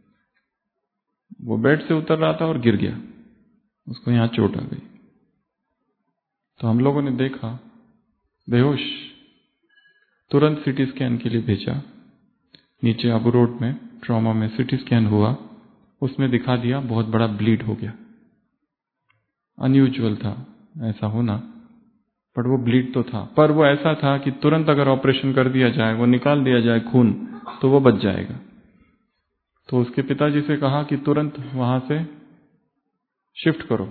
वो बेड से उतर रहा था और गिर गया, उसको यहां चोट आ गई। तो हम लोगों ने देखा, बेहोश, तुरंत सीटी स्कैन के लिए भेजा। नीचे अबू रोड में ट्रॉमा में सीटी स्कैन हुआ, उसमें दिखा दिया बहुत बड़ा ब्लीड हो गया। अनयूजुअल था ऐसा होना, पर वो ब्लीड तो था, पर वो ऐसा था कि तुरंत अगर ऑपरेशन कर दिया जाए, वो निकाल दिया जाए खून, तो वो बच जाएगा। तो उसके पिताजी से कहा कि तुरंत वहां से शिफ्ट करो।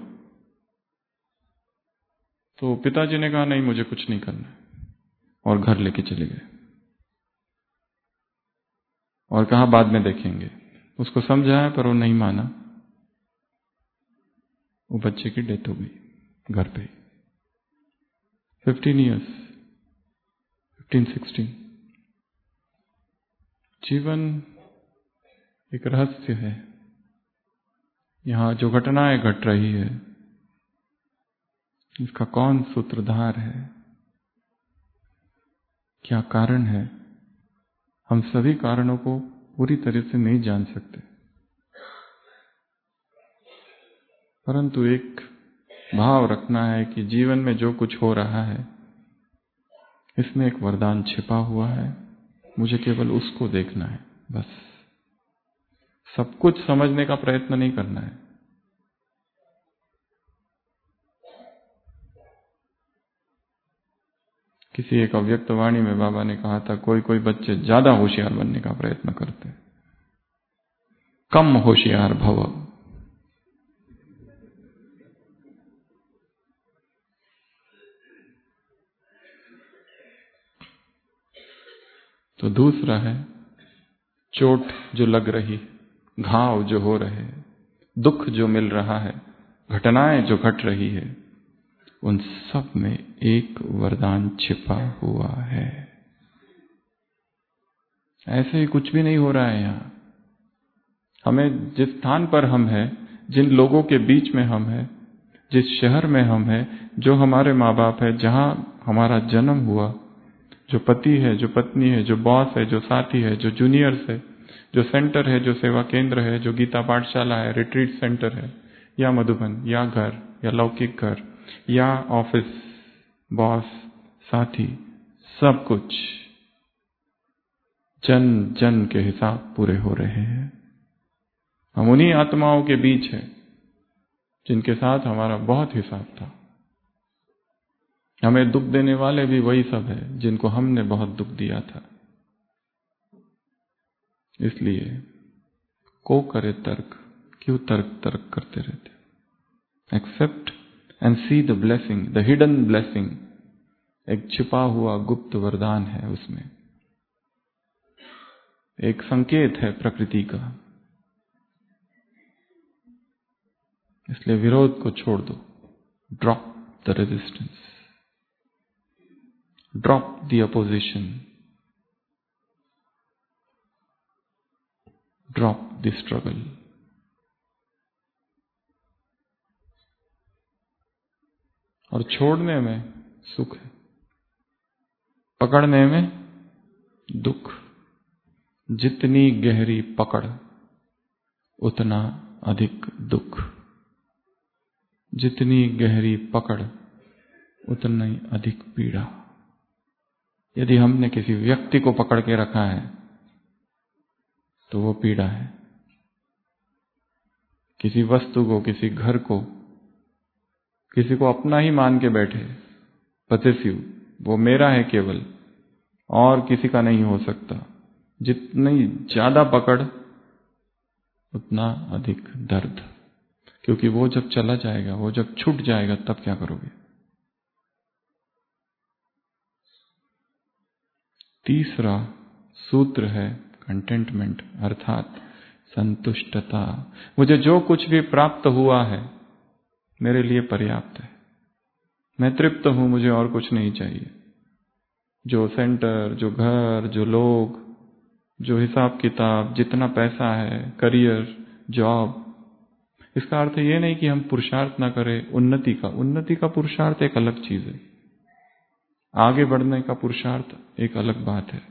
तो पिताजी ने कहा नहीं, मुझे कुछ नहीं करना, और घर लेके चले गए और कहा बाद में देखेंगे। उसको समझाया पर वो नहीं माना, वो बच्चे की डेथ हो गई घर पे। Fifteen years, fifteen sixteen. जीवन एक रहस्य है। यहां जो घटनाएं घट रही है, इसका कौन सूत्रधार है, क्या कारण है, हम सभी कारणों को पूरी तरह से नहीं जान सकते, परंतु एक भाव रखना है कि जीवन में जो कुछ हो रहा है, इसमें एक वरदान छिपा हुआ है, मुझे केवल उसको देखना है बस। सब कुछ समझने का प्रयत्न नहीं करना है। किसी एक अव्यक्त वाणी में बाबा ने कहा था, कोई कोई बच्चे ज्यादा होशियार बनने का प्रयत्न करते, कम होशियार भव। तो दूसरा है चोट जो लग रही, घाव जो हो रहे, दुख जो मिल रहा है, घटनाएं जो घट रही है, उन सब में एक वरदान छिपा हुआ है। ऐसे ही कुछ भी नहीं हो रहा है यहां। हमें जिस स्थान पर हम हैं, जिन लोगों के बीच में हम हैं, जिस शहर में हम हैं, जो हमारे माँ बाप है, जहां हमारा जन्म हुआ, जो पति है, जो पत्नी है, जो बॉस है, जो साथी है, जो जूनियर्स है, जो सेंटर है, जो सेवा केंद्र है, जो गीता पाठशाला है, रिट्रीट सेंटर है, या मधुबन, या घर, या लौकिक घर, या ऑफिस, बॉस, साथी, सब कुछ जन जन के हिसाब पूरे हो रहे हैं। हम उन्हीं आत्माओं के बीच हैं जिनके साथ हमारा बहुत हिसाब था। हमें दुख देने वाले भी वही सब है जिनको हमने बहुत दुख दिया था। इसलिए को करे तर्क, क्यों तर्क तर्क करते रहते? Accept and see the blessing, the hidden blessing. एक छिपा हुआ गुप्त वरदान है उसमें, एक संकेत है प्रकृति का। इसलिए विरोध को छोड़ दो। Drop the resistance, drop the opposition, drop the struggle. और छोड़ने में सुख है, पकड़ने में दुख। जितनी गहरी पकड़ उतना अधिक दुख, जितनी गहरी पकड़ उतनी अधिक पीड़ा। यदि हमने किसी व्यक्ति को पकड़ के रखा है तो वो पीड़ा है। किसी वस्तु को, किसी घर को, किसी को अपना ही मान के बैठे, पॉसेसिव, वो मेरा है केवल और किसी का नहीं हो सकता। जितनी ज्यादा पकड़ उतना अधिक दर्द, क्योंकि वो जब चला जाएगा, वो जब छूट जाएगा, तब क्या करोगे? तीसरा सूत्र है कंटेंटमेंट, अर्थात संतुष्टता। मुझे जो कुछ भी प्राप्त हुआ है मेरे लिए पर्याप्त है, मैं तृप्त हूं, मुझे और कुछ नहीं चाहिए। जो सेंटर, जो घर, जो लोग, जो हिसाब किताब, जितना पैसा है, करियर, जॉब, इसका अर्थ ये नहीं कि हम पुरुषार्थ ना करें उन्नति का। उन्नति का पुरुषार्थ एक अलग चीज है, आगे बढ़ने का पुरुषार्थ एक अलग बात है।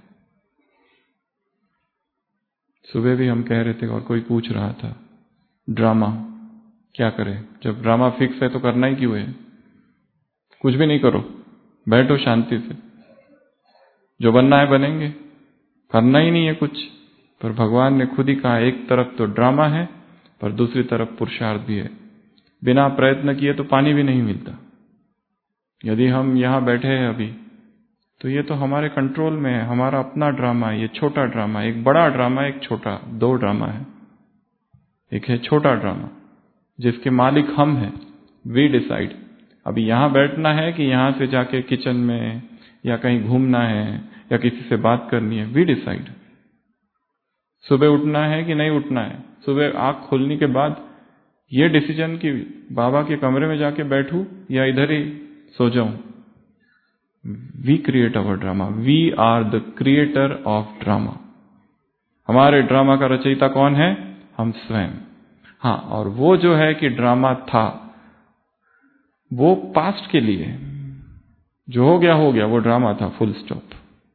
सुबह भी हम कह रहे थे और कोई पूछ रहा था, ड्रामा क्या करें? जब ड्रामा फिक्स है तो करना ही क्यों है? कुछ भी नहीं करो, बैठो शांति से, जो बनना है बनेंगे, करना ही नहीं है कुछ। पर भगवान ने खुद ही कहा, एक तरफ तो ड्रामा है पर दूसरी तरफ पुरुषार्थ भी है। बिना प्रयत्न किए तो पानी भी नहीं मिलता। यदि हम यहां बैठे हैं अभी, तो ये तो हमारे कंट्रोल में है, हमारा अपना ड्रामा है। ये छोटा ड्रामा, एक बड़ा ड्रामा, एक छोटा, दो ड्रामा है। एक है छोटा ड्रामा जिसके मालिक हम हैं, वी डिसाइड। अभी यहां बैठना है कि यहां से जाके किचन में या कहीं घूमना है या किसी से बात करनी है, वी डिसाइड। सुबह उठना है कि नहीं उठना है, सुबह आंख खोलने के बाद ये डिसीजन कि बाबा के कमरे में जाके बैठूं या इधर ही सो जाऊं। We create our drama, we are the creator of drama. हमारे ड्रामा का रचयिता कौन है? हम स्वयं। हाँ, और वो जो है कि ड्रामा था वो पास्ट के लिए, जो हो गया हो गया, वो ड्रामा था, फुल स्टॉप।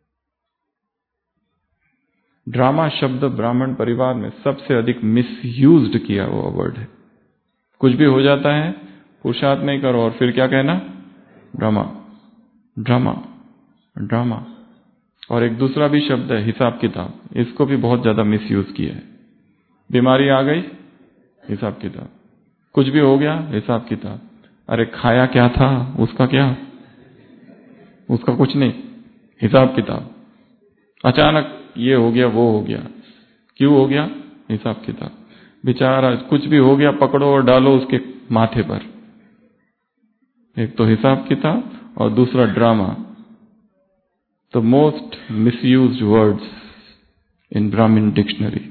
ड्रामा शब्द ब्राह्मण परिवार में सबसे अधिक मिसयूज्ड किया हुआ वर्ड है। कुछ भी हो जाता है, पुरुषार्थ नहीं करो और फिर क्या कहना? Drama, drama, drama. और एक दूसरा भी शब्द है हिसाब किताब, इसको भी बहुत ज्यादा मिसयूज किया है। बीमारी आ गई, हिसाब किताब। कुछ भी हो गया, हिसाब किताब। अरे खाया क्या था, उसका क्या, उसका कुछ नहीं, हिसाब किताब। अचानक ये हो गया, वो हो गया, क्यों हो गया? हिसाब किताब। बेचारा कुछ भी हो गया, पकड़ो और डालो उसके माथे पर। एक तो हिसाब किताब और दूसरा drama. The most misused words in Brahmin dictionary.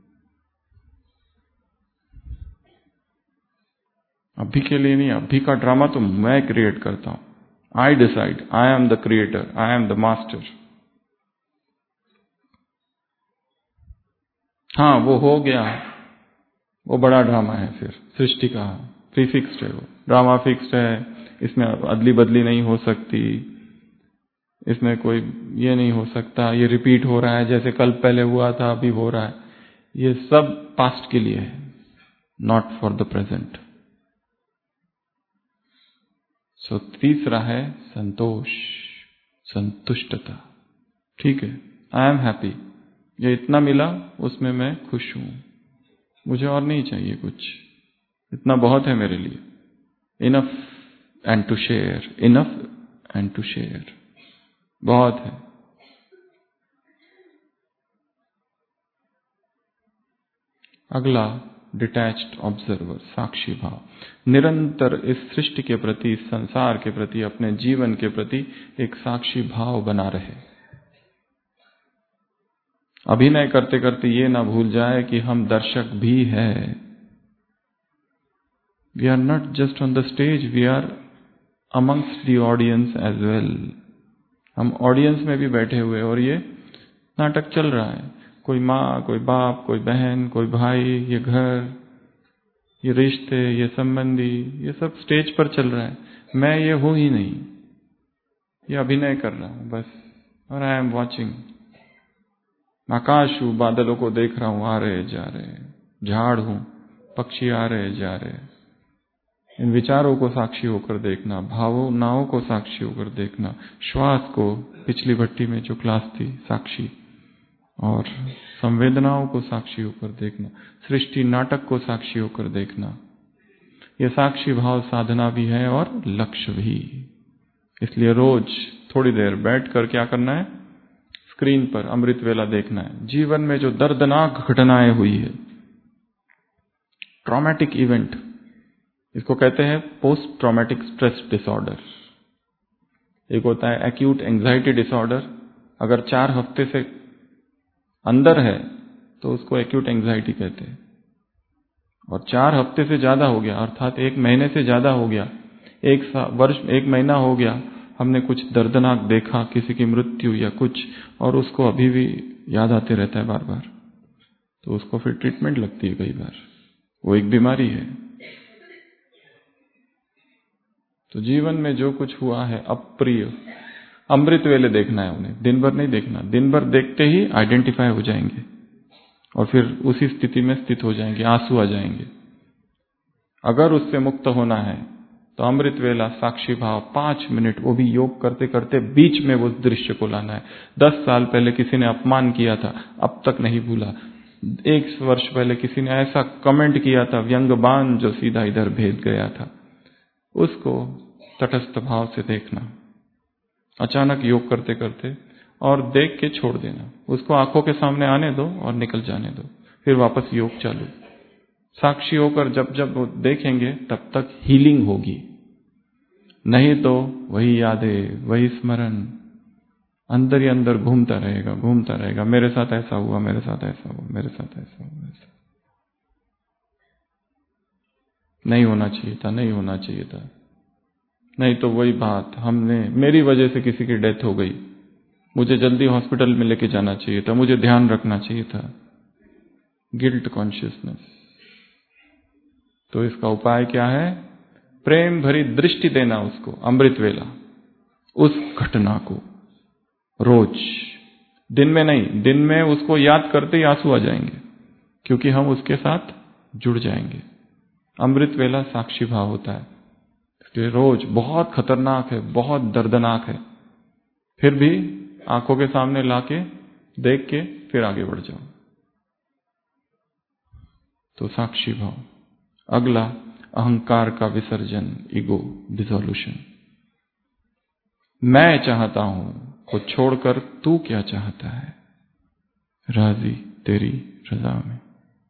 अभी के लिए नहीं, अभी का ड्रामा तो मैं क्रिएट करता हूं। I decide, I am the creator, I am the master. हाँ, वो हो गया, वो बड़ा ड्रामा है। फिर सृष्टि का प्रीफिक्स्ड है, वो ड्रामा फिक्स्ड है, इसमें अदली बदली नहीं हो सकती, इसमें कोई ये नहीं हो सकता, ये रिपीट हो रहा है, जैसे कल पहले हुआ था अभी हो रहा है। ये सब पास्ट के लिए है, not for the present. So तीसरा है संतोष, संतुष्टता। ठीक है, आई एम हैप्पी, ये इतना मिला उसमें मैं खुश हूं, मुझे और नहीं चाहिए कुछ। इतना बहुत है मेरे लिए। Enough and to share, enough and to share, बहुत है। अगला डिटैच्ड ऑब्जर्वर, साक्षी भाव। निरंतर इस सृष्टि के प्रति, इस संसार के प्रति, अपने जीवन के प्रति एक साक्षी भाव बना रहे। अभिनय करते करते ये ना भूल जाए कि हम दर्शक भी हैं। We are not just on the stage, we are amongst the audience as well. हम ऑडियंस में भी बैठे हुए और ये नाटक चल रहा है। कोई माँ, कोई बाप, कोई बहन, कोई भाई, ये घर, ये रिश्ते, ये संबंधी, ये सब स्टेज पर चल रहा है। मैं ये हूं ही नहीं, ये अभिनय कर रहा हूं बस। और आई एम वॉचिंग। आकाश हूं, बादलों को देख रहा हूं, आ रहे जा रहे। झाड़ हूं, पक्षी आ रहे जा रहे। इन विचारों को साक्षी होकर देखना, भावनाओं को साक्षी होकर देखना, श्वास को, पिछली भट्टी में जो क्लास थी साक्षी, और संवेदनाओं को साक्षी होकर देखना, सृष्टि नाटक को साक्षी होकर देखना। यह साक्षी भाव साधना भी है और लक्ष्य भी। इसलिए रोज थोड़ी देर बैठकर क्या करना है? स्क्रीन पर अमृत वेला देखना है। जीवन में जो दर्दनाक घटनाएं हुई है, ट्रॉमेटिक इवेंट, इसको कहते हैं पोस्ट ट्रॉमेटिक स्ट्रेस डिसऑर्डर। एक होता है एक्यूट एंजाइटी डिसऑर्डर। अगर चार हफ्ते से अंदर है तो उसको एक्यूट एंजाइटी कहते हैं। और चार हफ्ते से ज्यादा हो गया, अर्थात एक महीने से ज्यादा हो गया, एक वर्ष, एक महीना हो गया, हमने कुछ दर्दनाक देखा, किसी की मृत्यु या कुछ, और उसको अभी भी याद आते रहता है बार बार, तो उसको फिर ट्रीटमेंट लगती है कई बार। वो एक बीमारी है। तो जीवन में जो कुछ हुआ है अप्रिय, अमृत वेले देखना है उन्हें, दिन भर नहीं देखना। दिन भर देखते ही आइडेंटिफाई हो जाएंगे और फिर उसी स्थिति में स्थित हो जाएंगे, आंसू आ जाएंगे। अगर उससे मुक्त होना है तो अमृत वेला साक्षी भाव पांच मिनट, वो भी योग करते करते बीच में वो दृश्य को लाना है। दस साल पहले किसी ने अपमान किया था, अब तक नहीं भूला। एक वर्ष पहले किसी ने ऐसा कमेंट किया था, व्यंग बाण जो सीधा इधर भेद गया था, उसको तटस्थ भाव से देखना, अचानक योग करते करते, और देख के छोड़ देना। उसको आंखों के सामने आने दो और निकल जाने दो, फिर वापस योग चालू। साक्षी होकर जब जब वो देखेंगे तब तक हीलिंग होगी, नहीं तो वही यादें, वही स्मरण अंदर ही अंदर घूमता रहेगा, घूमता रहेगा। मेरे साथ ऐसा हुआ, मेरे साथ ऐसा हुआ, मेरे साथ ऐसा हुआ, ऐसा नहीं होना चाहिए था, नहीं होना चाहिए था, नहीं तो वही बात, हमने, मेरी वजह से किसी की डेथ हो गई, मुझे जल्दी हॉस्पिटल में लेके जाना चाहिए था, मुझे ध्यान रखना चाहिए था। Guilt consciousness. तो इसका उपाय क्या है? प्रेम भरी दृष्टि देना उसको, अमृत वेला, उस घटना को रोज, दिन में नहीं, दिन में उसको याद करते ही आंसू आ जाएंगे, क्योंकि हम उसके साथ जुड़ जाएंगे। अमृत वेला साक्षी भाव होता है, इसलिए रोज। बहुत खतरनाक है, बहुत दर्दनाक है, फिर भी आंखों के सामने लाके देख के फिर आगे बढ़ जाओ। तो साक्षी भाव। अगला अहंकार का विसर्जन, ईगो डिसोल्यूशन। मैं चाहता हूं को छोड़कर तू क्या चाहता है, राजी तेरी रजा में।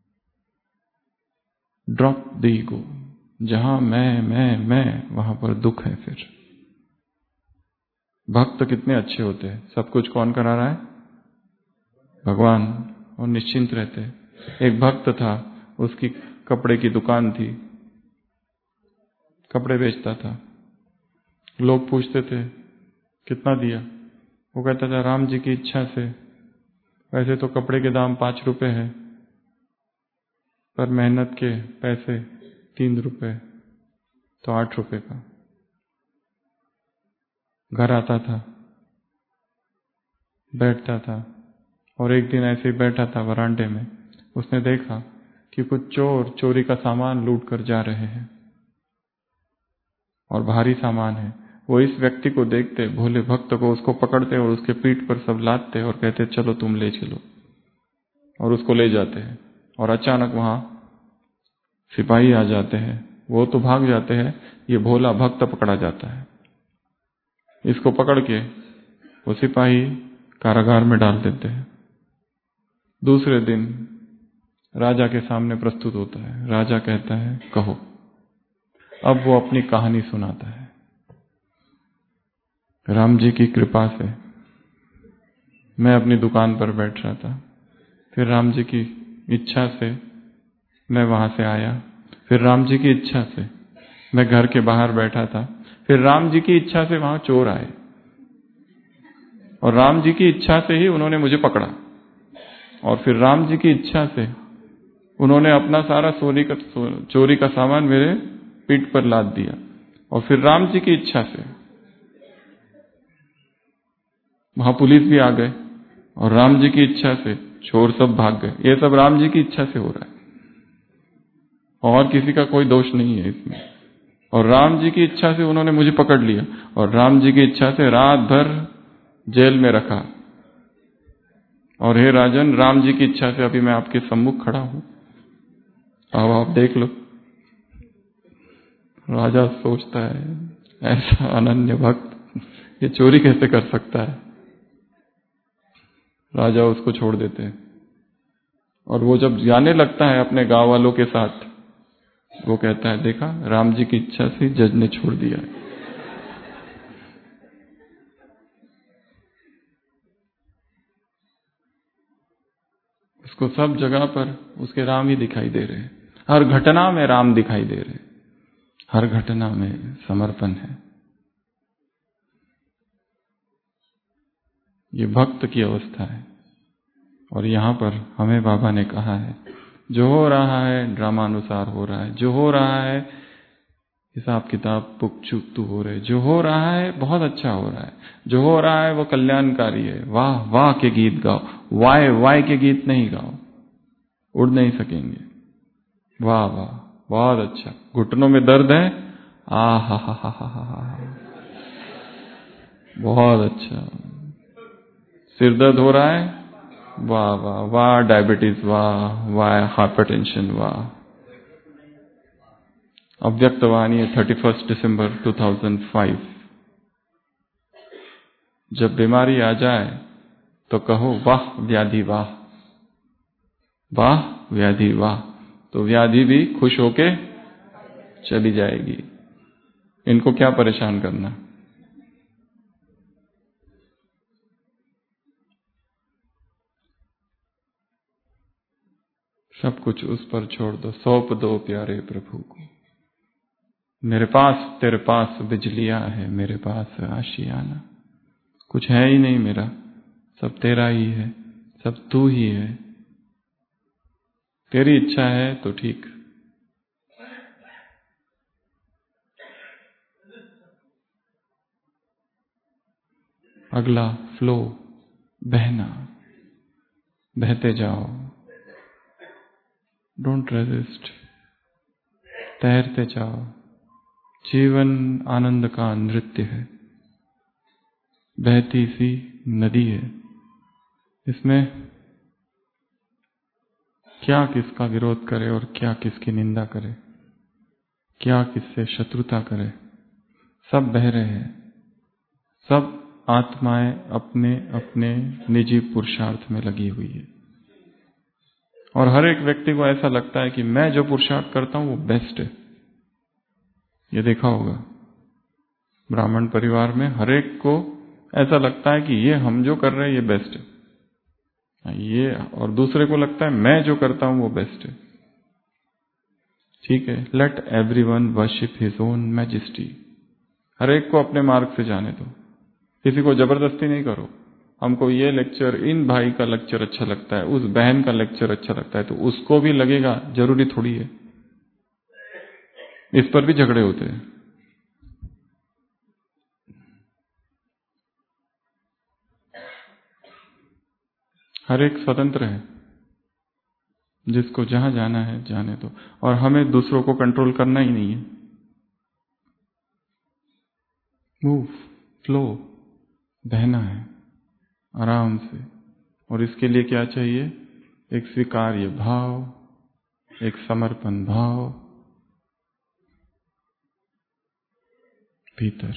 Drop the ego. जहां मैं मैं मैं वहां पर दुख है। फिर भक्त कितने अच्छे होते हैं, सब कुछ कौन करा रहा है? भगवान, और निश्चिंत रहते हैं। एक भक्त था, उसकी कपड़े की दुकान थी, कपड़े बेचता था। लोग पूछते थे कितना दिया, वो कहता था राम जी की इच्छा से। वैसे तो कपड़े के दाम पांच रुपए है, पर मेहनत के पैसे तीन रुपए, तो आठ रुपए का। घर आता था, बैठता था, और एक दिन ऐसे ही बैठा था वरांडे में, उसने देखा कि कुछ चोर चोरी का सामान लूट कर जा रहे हैं, और भारी सामान है। वो इस व्यक्ति को देखते, भोले भक्त को, उसको पकड़ते और उसके पीठ पर सब लादते और कहते चलो तुम ले चलो, और उसको ले जाते हैं। और अचानक वहां सिपाही आ जाते हैं, वो तो भाग जाते हैं, ये भोला भक्त पकड़ा जाता है। इसको पकड़ के वो सिपाही कारागार में डाल देते हैं। दूसरे दिन राजा के सामने प्रस्तुत होता है। राजा कहता है कहो। अब वो अपनी कहानी सुनाता है। राम जी की कृपा से मैं अपनी दुकान पर बैठ रहा था, फिर राम जी की इच्छा से मैं वहां से आया, फिर राम जी की इच्छा से मैं घर के बाहर बैठा था, फिर राम जी की इच्छा से वहां चोर आए और राम जी की इच्छा से ही उन्होंने मुझे पकड़ा, और फिर राम जी की इच्छा से उन्होंने अपना सारा चोरी का चोरी का सामान मेरे पीठ पर लाद दिया, और फिर राम जी की इच्छा से वहां पुलिस भी आ गए और राम जी की इच्छा से चोर सब भाग गए। ये सब राम जी की इच्छा से हो रहा है और किसी का कोई दोष नहीं है इसमें। और राम जी की इच्छा से उन्होंने मुझे पकड़ लिया और राम जी की इच्छा से रात भर जेल में रखा। और हे राजन, राम जी की इच्छा से अभी मैं आपके सम्मुख खड़ा हूं, अब आप देख लो। राजा सोचता है ऐसा अनन्य भक्त ये चोरी कैसे कर सकता है। राजा उसको छोड़ देते हैं और वो जब जाने लगता है अपने गांव वालों के साथ, वो कहता है देखा, राम जी की इच्छा से जज ने छोड़ दिया। उसको सब जगह पर उसके राम ही दिखाई दे रहे हैं, हर घटना में राम दिखाई दे रहे हैं, हर घटना में समर्पण है। ये भक्त की अवस्था है। और यहां पर हमें बाबा ने कहा है जो हो रहा है ड्रामानुसार हो रहा है, जो हो रहा है हिसाब किताब पुक चुक तू हो रहे, जो हो रहा है बहुत अच्छा हो रहा है, जो हो रहा है वो कल्याणकारी है। वाह वाह के गीत गाओ, वाय वाय के गीत नहीं गाओ, उड़ नहीं सकेंगे। वाह वाह बहुत अच्छा। घुटनों में दर्द है, आ हा हा हा हा हा, बहुत अच्छा। सिर दर्द हो रहा है, वाह वाह वाह। डायबिटीज वाह, वाह हाइपरटेंशन वाह। अव्यक्त वाणी thirty first December two thousand five. जब बीमारी आ जाए तो कहो वाह व्याधि वाह, वाह व्याधि वाह, तो व्याधि भी खुश होके चली जाएगी। इनको क्या परेशान करना। सब कुछ उस पर छोड़ दो, सौंप दो प्यारे प्रभु को। मेरे पास तेरे पास बिजलियां है, मेरे पास आशियाना। कुछ है ही नहीं मेरा, सब तेरा ही है, सब तू ही है। तेरी इच्छा है तो ठीक। अगला फ्लो, बहना, बहते जाओ, डोंट रेजिस्ट, तैरते जाओ। जीवन आनंद का नृत्य है, बहती सी नदी है। इसमें क्या किसका विरोध करे और क्या किसकी निंदा करे, क्या किससे शत्रुता करे, सब बह रहे हैं। सब आत्माएं अपने अपने निजी पुरुषार्थ में लगी हुई है और हर एक व्यक्ति को ऐसा लगता है कि मैं जो पुरुषार्थ करता हूं वो बेस्ट है। ये देखा होगा ब्राह्मण परिवार में हर एक को ऐसा लगता है कि ये हम जो कर रहे हैं ये बेस्ट है, ये, और दूसरे को लगता है मैं जो करता हूं वो बेस्ट है। ठीक है, let everyone worship his own majesty. हर एक को अपने मार्ग से जाने दो, किसी को जबरदस्ती नहीं करो। हमको ये लेक्चर, इन भाई का लेक्चर अच्छा लगता है, उस बहन का लेक्चर अच्छा लगता है, तो उसको भी लगेगा, जरूरी थोड़ी है। इस पर भी झगड़े होते हैं। हर एक स्वतंत्र है, जिसको जहां जाना है जाने दो, और हमें दूसरों को कंट्रोल करना ही नहीं है। मूव, फ्लो, बहना है आराम से। और इसके लिए क्या चाहिए? एक स्वीकार्य भाव, एक समर्पण भाव भीतर।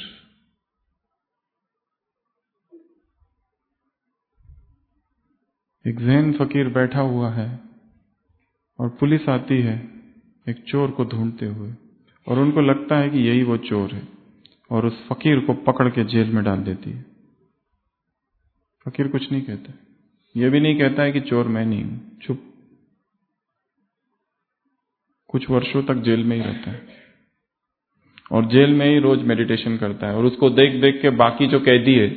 एक ज़ैन फकीर बैठा हुआ है और पुलिस आती है एक चोर को ढूंढते हुए, और उनको लगता है कि यही वो चोर है, और उस फकीर को पकड़ के जेल में डाल देती है। फकीर कुछ नहीं कहता, यह भी नहीं कहता है कि चोर मैं नहीं हूं, चुप। कुछ वर्षों तक जेल में ही रहता है और जेल में ही रोज मेडिटेशन करता है, और उसको देख देख के बाकी जो कैदी है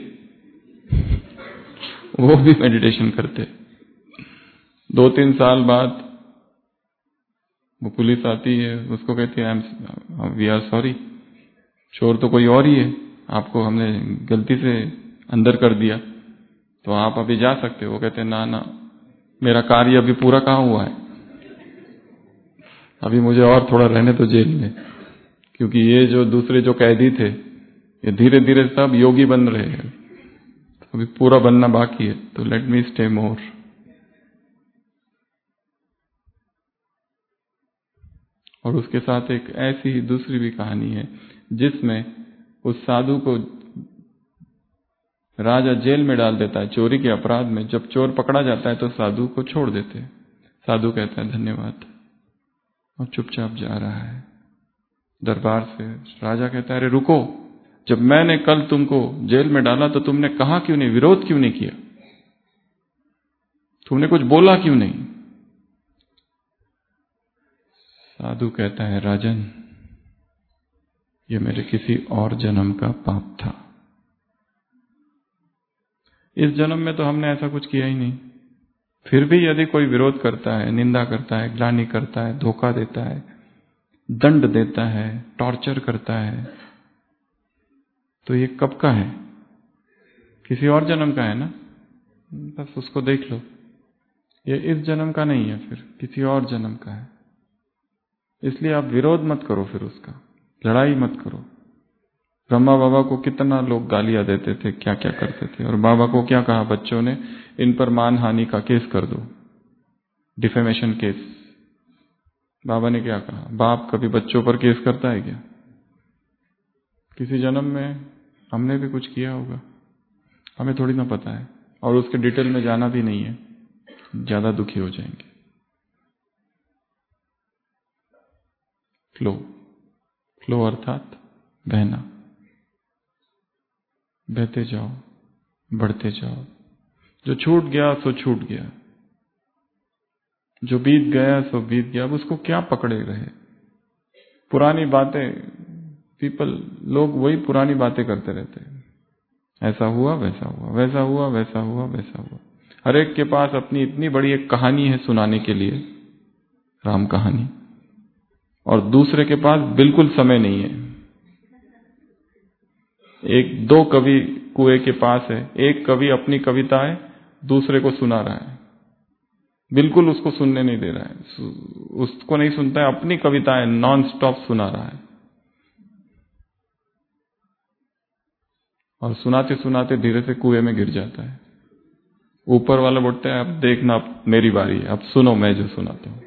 वो भी मेडिटेशन करते। दो तीन साल बाद वो पुलिस आती है, उसको कहती है वी आर सॉरी, चोर तो कोई और ही है, आपको हमने गलती से अंदर कर दिया, तो आप अभी जा सकते हो। वो कहते हैं ना ना, मेरा कार्य अभी पूरा कहाँ हुआ है, अभी मुझे और थोड़ा रहने तो जेल में, क्योंकि ये जो दूसरे जो कैदी थे ये धीरे धीरे सब योगी बन रहे हैं, तो अभी पूरा बनना बाकी है, तो लेट मी स्टे मोर। और उसके साथ एक ऐसी ही दूसरी भी कहानी है जिसमें उस साधु को राजा जेल में डाल देता है चोरी के अपराध में। जब चोर पकड़ा जाता है तो साधु को छोड़ देते हैं। साधु कहता है धन्यवाद और चुपचाप जा रहा है दरबार से। राजा कहता है अरे रुको, जब मैंने कल तुमको जेल में डाला तो तुमने कहा क्यों नहीं, विरोध क्यों नहीं किया, तुमने कुछ बोला क्यों नहीं। साधु कहता है राजन, ये मेरे किसी और जन्म का पाप था, इस जन्म में तो हमने ऐसा कुछ किया ही नहीं। फिर भी यदि कोई विरोध करता है, निंदा करता है, ग्लानि करता है, धोखा देता है, दंड देता है, टॉर्चर करता है, तो ये कब का है, किसी और जन्म का है ना। बस उसको देख लो, ये इस जन्म का नहीं है, फिर किसी और जन्म का है। इसलिए आप विरोध मत करो, फिर उसका लड़ाई मत करो। ब्रह्मा बाबा को कितना लोग गालियां देते थे, क्या क्या करते थे, और बाबा को क्या कहा बच्चों ने, इन पर मानहानि का केस कर दो, डिफेमेशन केस। बाबा ने क्या कहा, बाप कभी बच्चों पर केस करता है क्या। किसी जन्म में हमने भी कुछ किया होगा, हमें थोड़ी ना पता है, और उसके डिटेल में जाना भी नहीं है, ज्यादा दुखी हो जाएंगे। फ्लो, फ्लो अर्थात बहना, बहते जाओ, बढ़ते जाओ। जो छूट गया सो छूट गया, जो बीत गया सो बीत गया, अब उसको क्या पकड़े रहे। पुरानी बातें, पीपल, लोग वही पुरानी बातें करते रहते हैं, ऐसा हुआ वैसा हुआ, वैसा हुआ वैसा हुआ वैसा हुआ। हर एक के पास अपनी इतनी बड़ी एक कहानी है सुनाने के लिए, राम कहानी, और दूसरे के पास बिल्कुल समय नहीं है। एक दो कवि कुएं के पास है, एक कवि अपनी कविताएं दूसरे को सुना रहा है, बिल्कुल उसको सुनने नहीं दे रहा है, उसको नहीं सुनता है, अपनी कविताएं नॉन स्टॉप सुना रहा है, और सुनाते सुनाते धीरे से कुएं में गिर जाता है। ऊपर वाला बोलते हैं अब देखना, अब मेरी बारी है, अब सुनो मैं जो सुनाता हूं।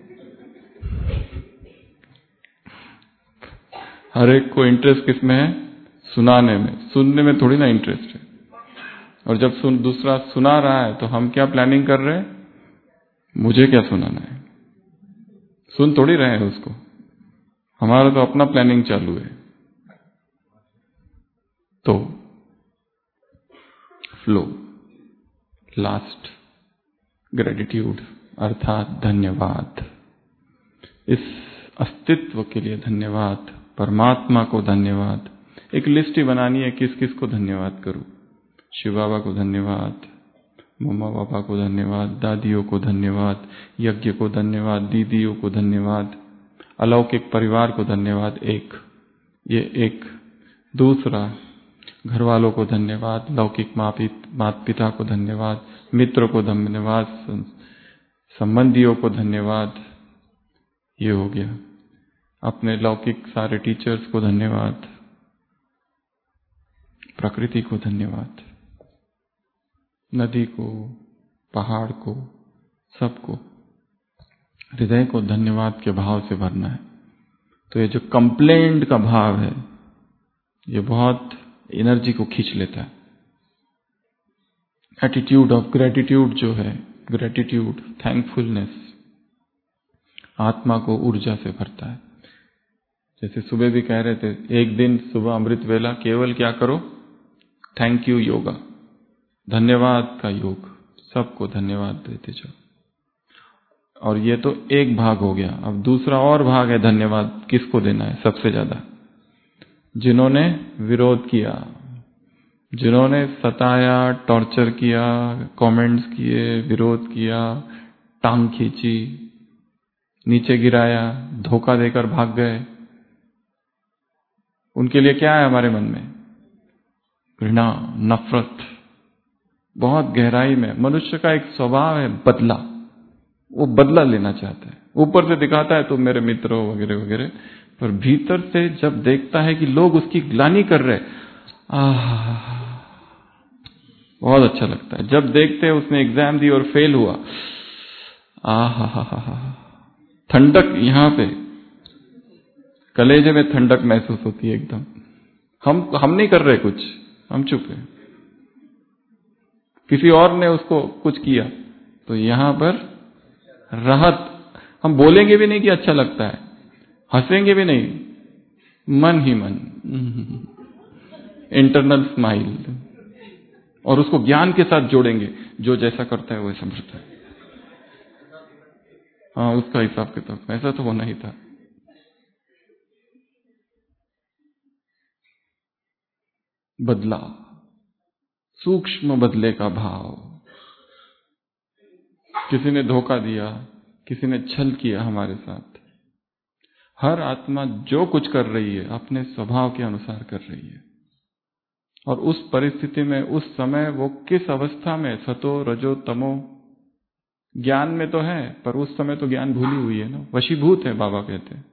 हर एक को इंटरेस्ट किसमें है, सुनाने में, सुनने में थोड़ी ना इंटरेस्ट है। और जब सुन दूसरा सुना रहा है तो हम क्या प्लानिंग कर रहे हैं, मुझे क्या सुनाना है, सुन थोड़ी रहे हैं उसको, हमारा तो अपना प्लानिंग चालू है। तो फ्लो, लास्ट, ग्रेटिट्यूड अर्थात धन्यवाद, इस अस्तित्व के लिए धन्यवाद, परमात्मा को धन्यवाद। एक लिस्ट ही बनानी है किस किस को धन्यवाद करूं। शिव बाबा को धन्यवाद, मम्मा पापा को धन्यवाद, दादियों को धन्यवाद, यज्ञ को धन्यवाद, दीदियों को धन्यवाद, अलौकिक परिवार को धन्यवाद, एक ये एक। दूसरा, घर वालों को धन्यवाद, लौकिक माता पिता को धन्यवाद, मित्रों को धन्यवाद, संबंधियों को धन्यवाद, ये हो गया। अपने लौकिक सारे टीचर्स को धन्यवाद, प्रकृति को धन्यवाद, नदी को, पहाड़ को, सबको। हृदय को धन्यवाद के भाव से भरना है। तो ये जो कंप्लेंट का भाव है ये बहुत एनर्जी को खींच लेता है। एटीट्यूड ऑफ ग्रेटिट्यूड जो है, ग्रेटिट्यूड, थैंकफुलनेस, आत्मा को ऊर्जा से भरता है। जैसे सुबह भी कह रहे थे, एक दिन सुबह अमृत वेला केवल क्या करो, थैंक यू योगा, धन्यवाद का योग, सबको धन्यवाद देते जाओ। और ये तो एक भाग हो गया। अब दूसरा और भाग है, धन्यवाद किसको देना है सबसे ज्यादा? जिन्होंने विरोध किया, जिन्होंने सताया, टॉर्चर किया, कमेंट्स किए, विरोध किया, टांग खींची, नीचे गिराया, धोखा देकर भाग गए, उनके लिए क्या है हमारे मन में? घृणा, नफरत। बहुत गहराई में मनुष्य का एक स्वभाव है बदला, वो बदला लेना चाहता है। ऊपर से दिखाता है तुम मेरे मित्र हो वगैरह वगैरह, पर भीतर से जब देखता है कि लोग उसकी ग्लानि कर रहे, आह बहुत अच्छा लगता है। जब देखते हैं उसने एग्जाम दी और फेल हुआ, आह ठंडक, यहां पे कलेजे में ठंडक महसूस होती है एकदम। हम हम नहीं कर रहे कुछ, हम चुप हैं। किसी और ने उसको कुछ किया तो यहां पर राहत, हम बोलेंगे भी नहीं कि अच्छा लगता है, हंसेंगे भी नहीं, मन ही मन, इंटरनल स्माइल, और उसको ज्ञान के साथ जोड़ेंगे। जो जैसा करता है वैसा मरता है। हाँ, उसका हिसाब किताब ऐसा तो होना ही था। बदला, सूक्ष्म बदले का भाव। किसी ने धोखा दिया, किसी ने छल किया हमारे साथ। हर आत्मा जो कुछ कर रही है अपने स्वभाव के अनुसार कर रही है। और उस परिस्थिति में, उस समय वो किस अवस्था में, सतो रजो तमो, ज्ञान में तो है पर उस समय तो ज्ञान भूली हुई है ना, वशीभूत है, बाबा कहते हैं।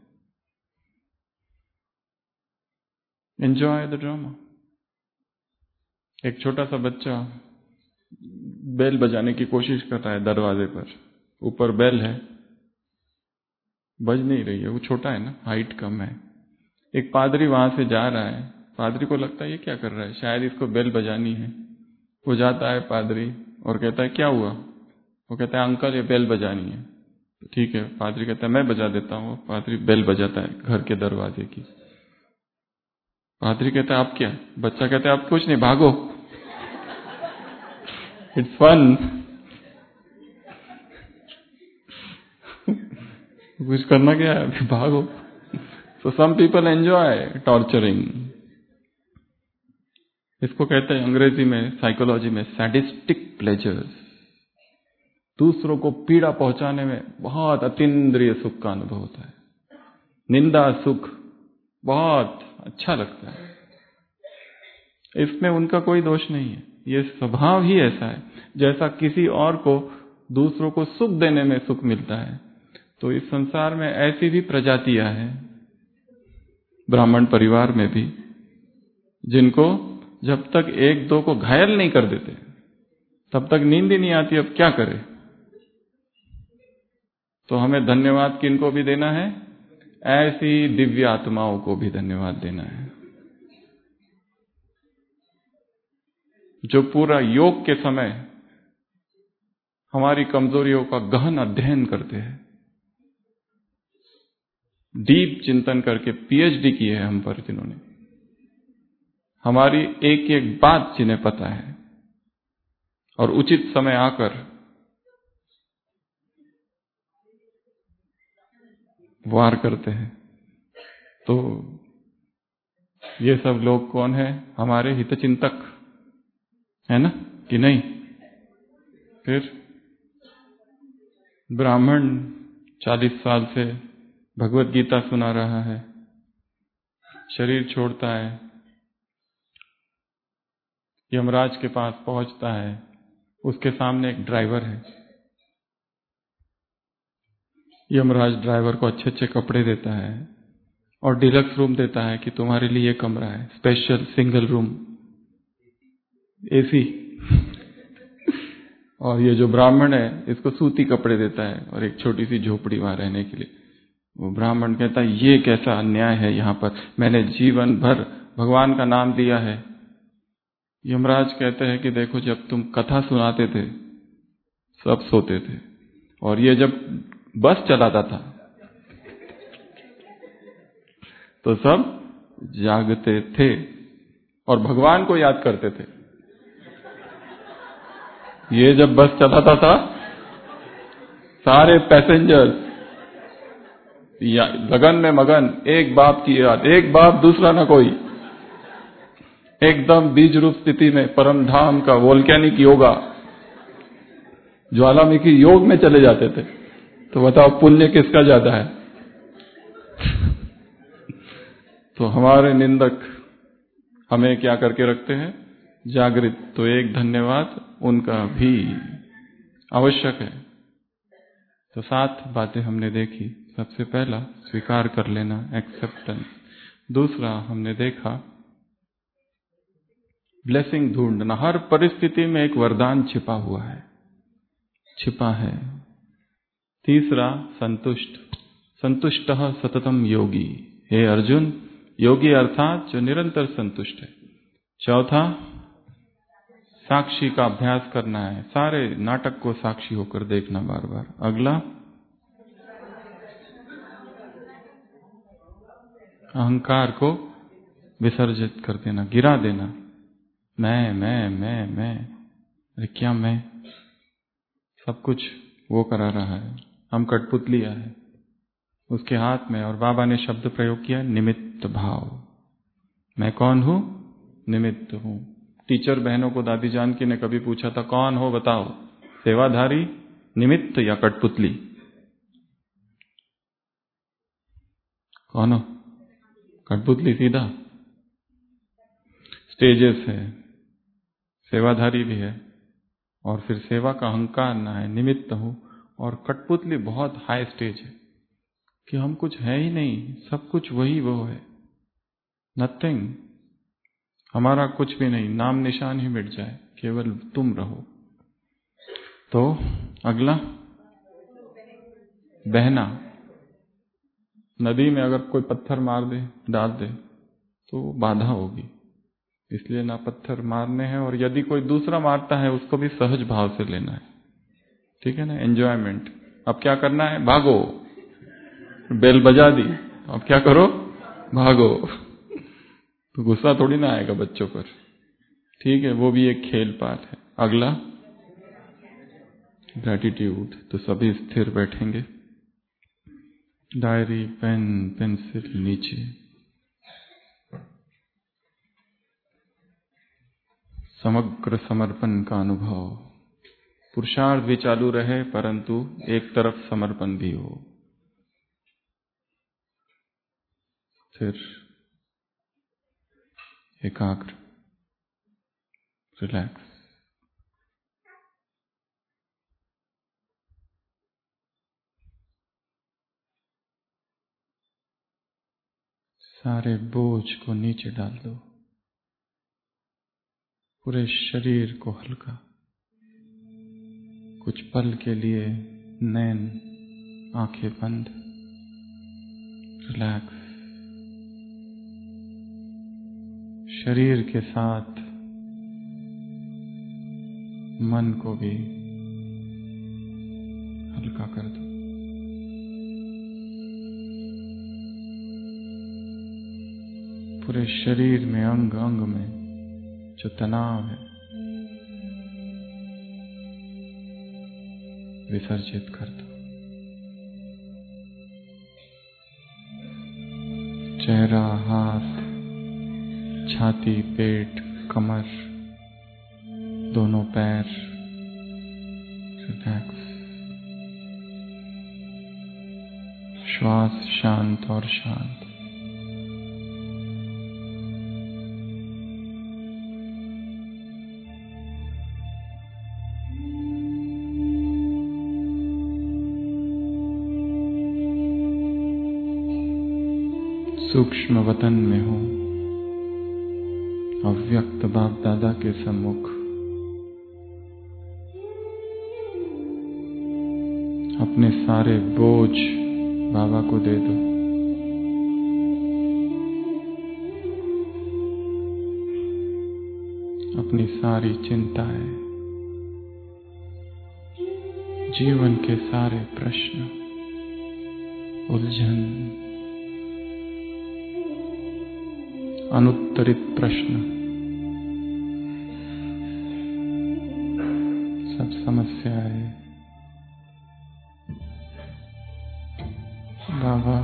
Enjoy the drama. एक छोटा सा बच्चा बेल बजाने की कोशिश कर रहा है दरवाजे पर, ऊपर बेल है, बज नहीं रही है, वो छोटा है ना, हाइट कम है। एक पादरी वहां से जा रहा है, पादरी को लगता है ये क्या कर रहा है, शायद इसको बेल बजानी है। वो जाता है पादरी और कहता है क्या हुआ? वो कहता है अंकल ये बेल बजानी है। तो ठीक है, पादरी कहता है मैं बजा देता हूँ। पादरी बेल बजाता है घर के दरवाजे की। पादरी कहता है आप क्या? बच्चा कहता है आप कुछ नहीं, भागो, इट्स फन। कुछ करना क्या है, भागो। So some people enjoy torturing. इसको कहते हैं अंग्रेजी में, साइकोलॉजी में, सैडिस्टिक प्लेजर्स। दूसरों को पीड़ा पहुंचाने में बहुत अतीन्द्रिय सुख का अनुभव होता है। निंदा सुख बहुत अच्छा लगता है। इसमें उनका कोई दोष नहीं है, ये स्वभाव ही ऐसा है। जैसा किसी और को दूसरों को सुख देने में सुख मिलता है, तो इस संसार में ऐसी भी प्रजातियां हैं, ब्राह्मण परिवार में भी, जिनको जब तक एक दो को घायल नहीं कर देते तब तक नींद ही नहीं आती। अब क्या करें? तो हमें धन्यवाद किनको भी देना है? ऐसी दिव्य आत्माओं को भी धन्यवाद देना है जो पूरा योग के समय हमारी कमजोरियों का गहन अध्ययन करते हैं, डीप चिंतन करके पीएचडी की है हम पर, जिन्होंने हमारी एक एक बात जिन्हें पता है, और उचित समय आकर वार करते हैं। तो ये सब लोग कौन है? हमारे हितचिंतक है ना, कि नहीं? फिर ब्राह्मण चालीस साल से भगवत गीता सुना रहा है, शरीर छोड़ता है, यमराज के पास पहुंचता है, उसके सामने एक ड्राइवर है। यमराज ड्राइवर को अच्छे अच्छे कपड़े देता है और डिलक्स रूम देता है कि तुम्हारे लिए कमरा है, स्पेशल सिंगल रूम, एसी। और ये जो ब्राह्मण है इसको सूती कपड़े देता है और एक छोटी सी झोपड़ी वहां रहने के लिए। वो ब्राह्मण कहता है ये कैसा अन्याय है, यहाँ पर मैंने जीवन भर भगवान का नाम लिया है। यमराज कहते हैं कि देखो, जब तुम कथा सुनाते थे सब सोते थे, और ये जब बस चलाता था तो सब जागते थे और भगवान को याद करते थे। ये जब बस चलाता था सारे पैसेंजर्स लगन में मगन, एक बाप की याद, एक बाप दूसरा ना कोई, एकदम बीज रूप स्थिति में परम धाम का वोल्केनिक योगा, ज्वालामुखी योग में चले जाते थे। तो बताओ पुण्य किसका ज्यादा है? तो हमारे निंदक हमें क्या करके रखते हैं? जागृत। तो एक धन्यवाद उनका भी आवश्यक है। तो सात बातें हमने देखी। सबसे पहला स्वीकार कर लेना, एक्सेप्टेंस। दूसरा हमने देखा ब्लेसिंग ढूंढना, हर परिस्थिति में एक वरदान छिपा हुआ है, छिपा है। तीसरा संतुष्ट, संतुष्टः सततम योगी। हे अर्जुन, योगी अर्थात जो निरंतर संतुष्ट है। चौथा साक्षी का अभ्यास करना है, सारे नाटक को साक्षी होकर देखना बार बार। अगला अहंकार को विसर्जित कर देना, गिरा देना। मैं मैं मैं मैं अरे क्या मैं? सब कुछ वो करा रहा है, हम कठपुतलियां है उसके हाथ में। और बाबा ने शब्द प्रयोग किया निमित्त भाव। मैं कौन हूं? निमित्त हूं। टीचर बहनों को दादी जानकी ने कभी पूछा था कौन हो बताओ, सेवाधारी, निमित्त या कठपुतली? कौन हो? कठपुतली सीधा। स्टेजेस है, सेवाधारी भी है और फिर सेवा का अहंकार ना है, निमित्त हूं। और कठपुतली बहुत हाई स्टेज है कि हम कुछ है ही नहीं, सब कुछ वही वो है, नथिंग, हमारा कुछ भी नहीं, नाम निशान ही मिट जाए, केवल तुम रहो। तो अगला बहना। नदी में अगर कोई पत्थर मार दे, डाल दे तो बाधा होगी, इसलिए ना पत्थर मारने हैं। और यदि कोई दूसरा मारता है उसको भी सहज भाव से लेना है, ठीक है ना, एंजॉयमेंट। अब क्या करना है? भागो, बेल बजा दी, अब क्या करो? भागो। तो गुस्सा थोड़ी ना आएगा बच्चों पर, ठीक है, वो भी एक खेल पाठ है। अगला ग्रैटिट्यूड। तो सभी स्थिर बैठेंगे, डायरी, पेन, पेंसिल नीचे। समग्र समर्पण का अनुभव। पुरुषार्थ भी चालू रहे परंतु एक तरफ समर्पण भी हो। फिर एकाग्र, रिलैक्स। सारे बोझ को नीचे डाल दो, पूरे शरीर को हल्का। कुछ पल के लिए नैन, आंखें बंद, रिलैक्स। शरीर के साथ मन को भी हल्का कर दो। पूरे शरीर में, अंग अंग में जो तनाव है विसर्जित कर दो। चेहरा, हाथ, छाती, पेट, कमर, दोनों पैर, रिलैक्स। श्वास शांत और शांत। सूक्ष्म वतन में हूं, अव्यक्त बाप दादा के सम्मुख अपने सारे बोझ बाबा को दे दो। अपनी सारी चिंताएं, जीवन के सारे प्रश्न, उलझन, अनुत्तरित प्रश्न, सब समस्याएं बाबा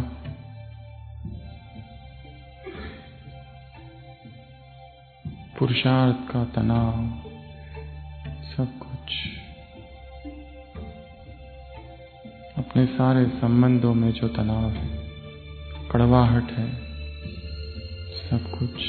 पुरुषार्थ का तनाव, सब कुछ, अपने सारे संबंधों में जो तनाव है, कड़वाहट है, सब कुछ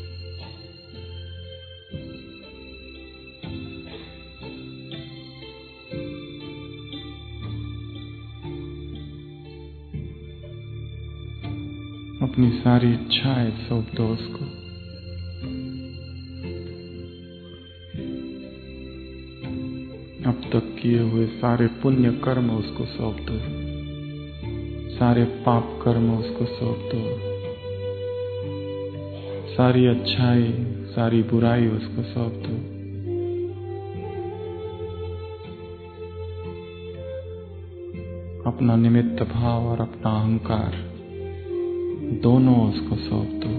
अपनी सारी इच्छाएं सौंप दो उसको। अब तक किए हुए सारे पुण्य कर्म उसको सौंप दो, सारे पाप कर्म उसको सौंप दो, सारी अच्छाई सारी बुराई उसको सौंप दो। अपना निमित्त भाव और अपना अहंकार दोनों उसको सौंप दो।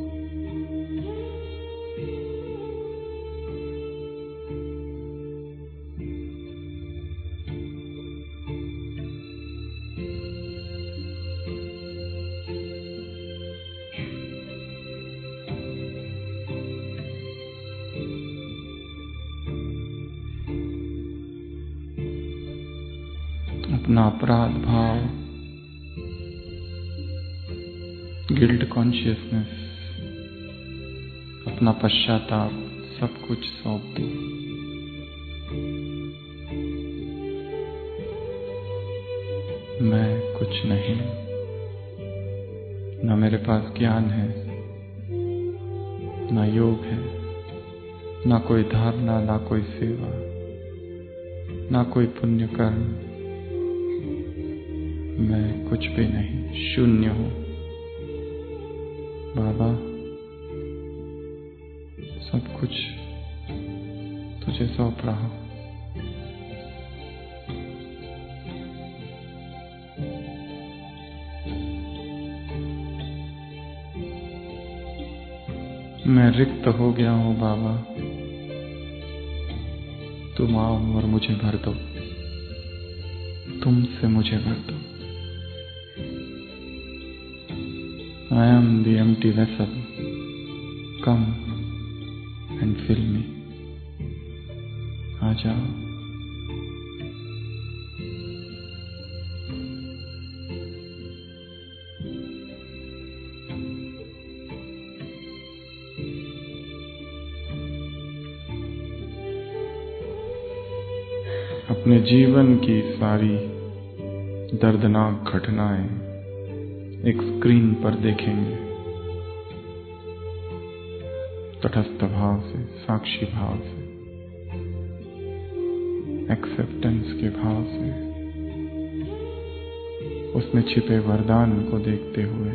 अपना अपराध भाव, गिल्ट कॉन्शियसनेस, अपना पश्चाताप, सब कुछ सौंप दो। मैं कुछ नहीं, न मेरे पास ज्ञान है, न योग है, न कोई धारणा, न कोई सेवा, न कोई पुण्य कर्म। मैं कुछ भी नहीं, शून्य हूं बाबा। सब कुछ तुझे सौंप रहा हूं। मैं रिक्त हो गया हूं बाबा, तुम आओ और मुझे भर दो, तुमसे मुझे भर दो। I am the empty vessel. Come and fill me. आ जाओ। अपने जीवन की सारी दर्दनाक घटनाएं एक स्क्रीन पर देखेंगे, तटस्थ भाव से, साक्षी भाव से, एक्सेप्टेंस के भाव से, उसमें छिपे वरदान को देखते हुए।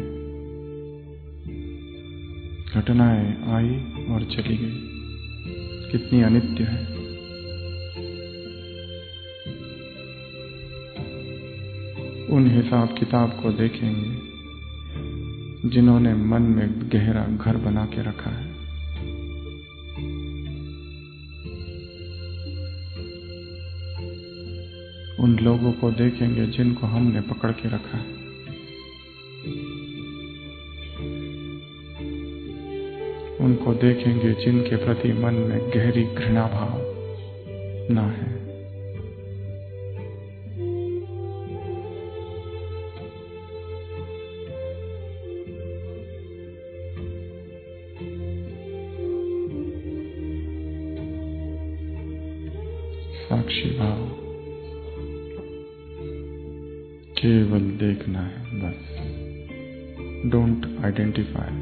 घटनाएं आई और चली गई, कितनी अनित्य है। उन हिसाब किताब को देखेंगे जिन्होंने मन में गहरा घर बना के रखा है। उन लोगों को देखेंगे जिनको हमने पकड़ के रखा है। उनको देखेंगे जिनके प्रति मन में गहरी घृणा भाव ना है। साक्षी भाव, केवल देखना है बस। डोंट आइडेंटिफाई,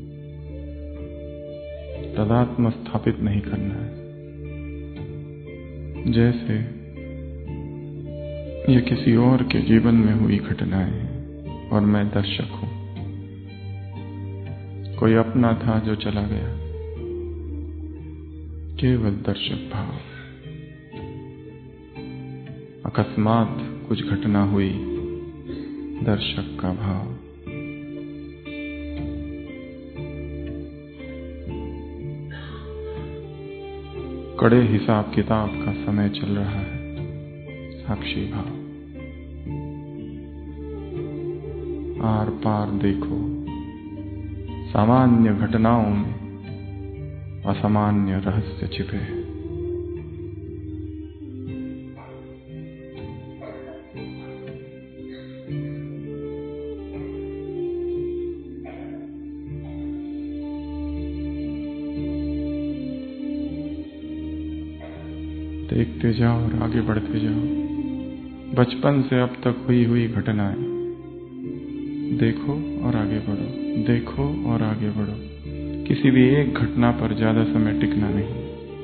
तदात्म स्थापित नहीं करना है। जैसे ये किसी और के जीवन में हुई घटनाएं हैं और मैं दर्शक हूं। कोई अपना था जो चला गया, केवल दर्शक भाव। अकस्मात कुछ घटना हुई, दर्शक का भाव। कड़े हिसाब किताब का समय चल रहा है, साक्षी भाव। आर पार देखो, सामान्य घटनाओं में असामान्य रहस्य छिपे हैं। देखते जाओ और आगे बढ़ते जाओ। बचपन से अब तक हुई हुई घटनाएं, देखो और आगे बढ़ो, देखो और आगे बढ़ो। किसी भी एक घटना पर ज्यादा समय टिकना नहीं,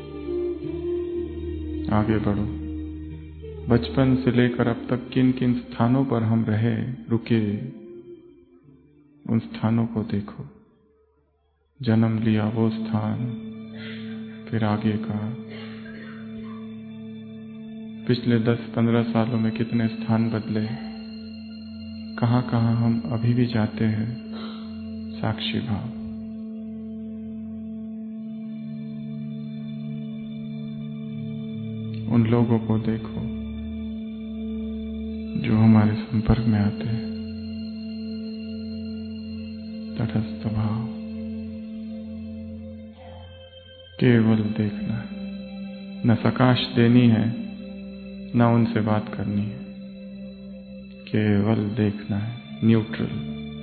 आगे बढ़ो। बचपन से लेकर अब तक किन किन स्थानों पर हम रहे, रुके, उन स्थानों को देखो। जन्म लिया वो स्थान, फिर आगे का। पिछले दस पंद्रह सालों में कितने स्थान बदले, कहां कहां हम अभी भी जाते हैं, साक्षी भाव। उन लोगों को देखो जो हमारे संपर्क में आते हैं, तटस्थ भाव। केवल देखना है, न सकाश देनी है न उनसे बात करनी है, केवल देखना है, न्यूट्रल।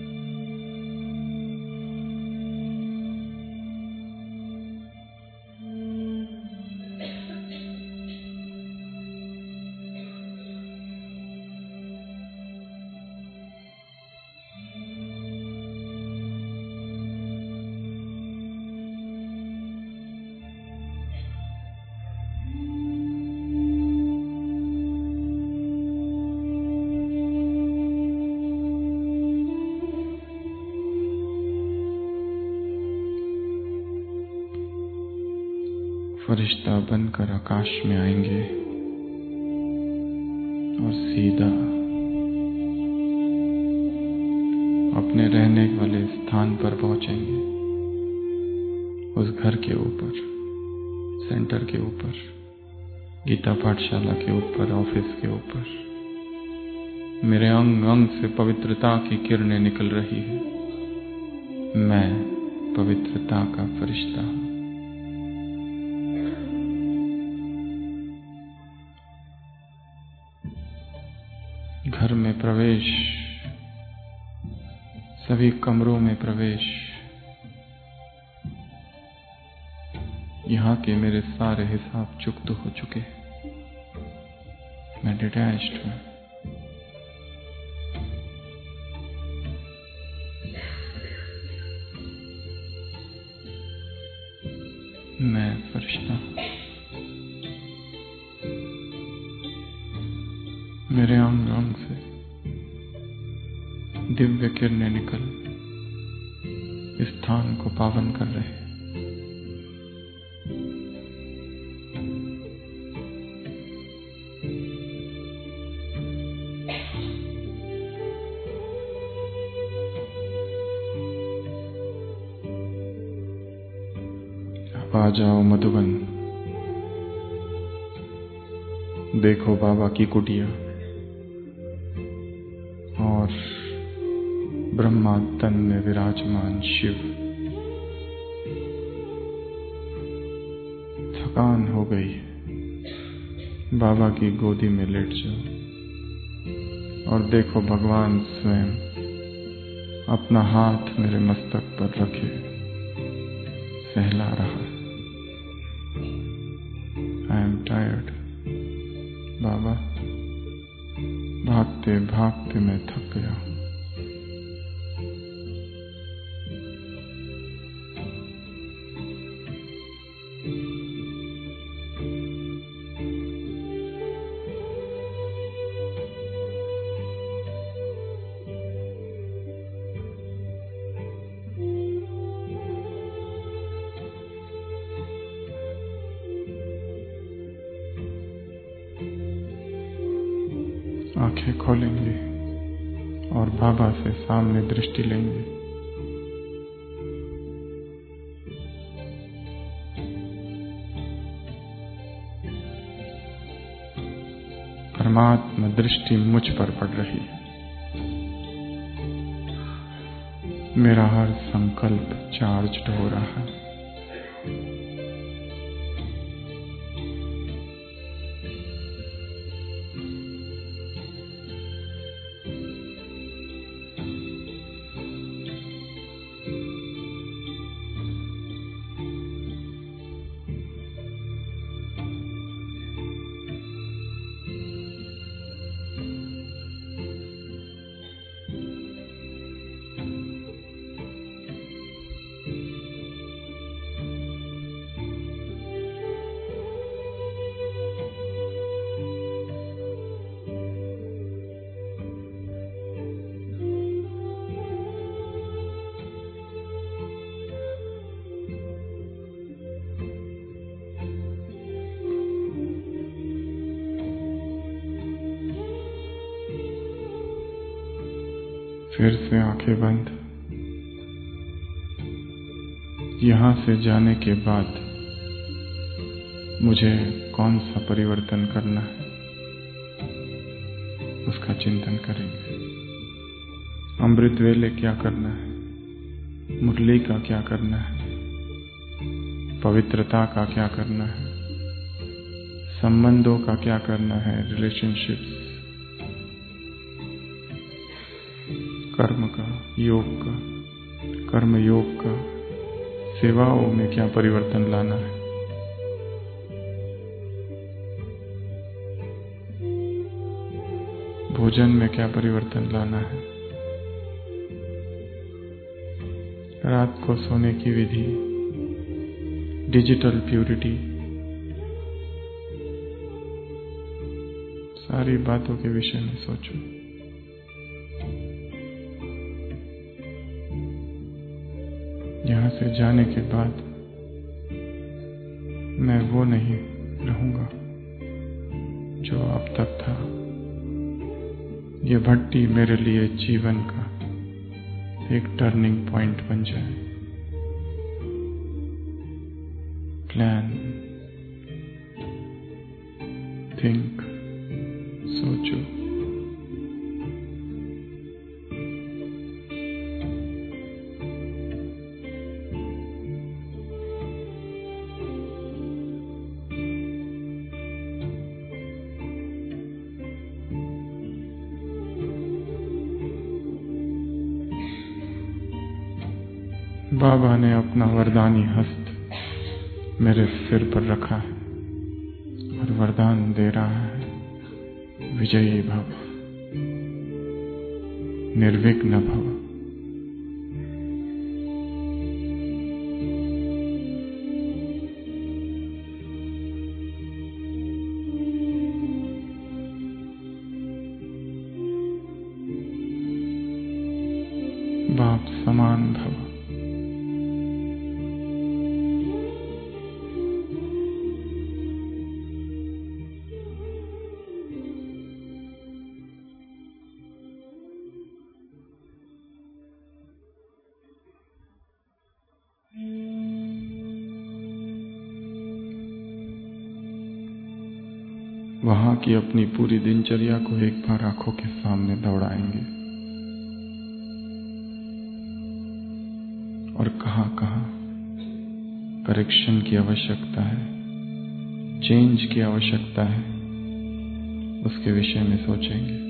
फरिश्ता बनकर आकाश में आएंगे और सीधा अपने रहने वाले स्थान पर पहुंचेंगे, उस घर के ऊपर, सेंटर के ऊपर, गीता पाठशाला के ऊपर, ऑफिस के ऊपर। मेरे अंग अंग से पवित्रता की किरणें निकल रही है। मैं पवित्रता का फरिश्ता हूं। घर में प्रवेश, सभी कमरों में प्रवेश। यहाँ के मेरे सारे हिसाब चुक्त हो चुके। मैं डिटैच्ड हूं। मैं फरिश्ता हूं। मेरे अंग अंग से दिव्य किरणें निकल इस स्थान को पावन कर रहे। अब आ जाओ मधुबन, देखो बाबा की कुटिया और ब्रह्मा तन में विराजमान शिव। थकान हो गई, बाबा की गोदी में लेट जाओ और देखो भगवान स्वयं अपना हाथ मेरे मस्तक पर रखे सहला रहा। आई एम टायर्ड बाबा, भागते भागते मैं थक गया हूं। आंखें खोलेंगे और बाबा से सामने दृष्टि लेंगे। परमात्मा दृष्टि मुझ पर पड़ रही है। मेरा हर संकल्प चार्ज्ड हो रहा है। फिर से आंखें बंद। यहां से जाने के बाद मुझे कौन सा परिवर्तन करना है, उसका चिंतन करेंगे। अमृत वेले क्या करना है, मुरली का क्या करना है, पवित्रता का क्या करना है, संबंधों का क्या करना है, रिलेशनशिप्स, कर्म का, योग का, कर्म योग का, सेवाओं में क्या परिवर्तन लाना है। भोजन में क्या परिवर्तन लाना है। रात को सोने की विधि, डिजिटल प्यूरिटी, सारी बातों के विषय में सोचो। यहां से जाने के बाद मैं वो नहीं रहूंगा जो अब तक था। ये भट्टी मेरे लिए जीवन का एक टर्निंग पॉइंट बन जाए। प्लान, थिंक, सोचो। बाबा ने अपना वरदानी हस्त मेरे सिर पर रखा है और वरदान दे रहा है, विजयी भव, निर्विघ्न भव। बाप समान भव। वहां की अपनी पूरी दिनचर्या को एक बार आंखों के सामने दौड़ाएंगे और कहां कहां करेक्शन की आवश्यकता है, चेंज की आवश्यकता है, उसके विषय में सोचेंगे।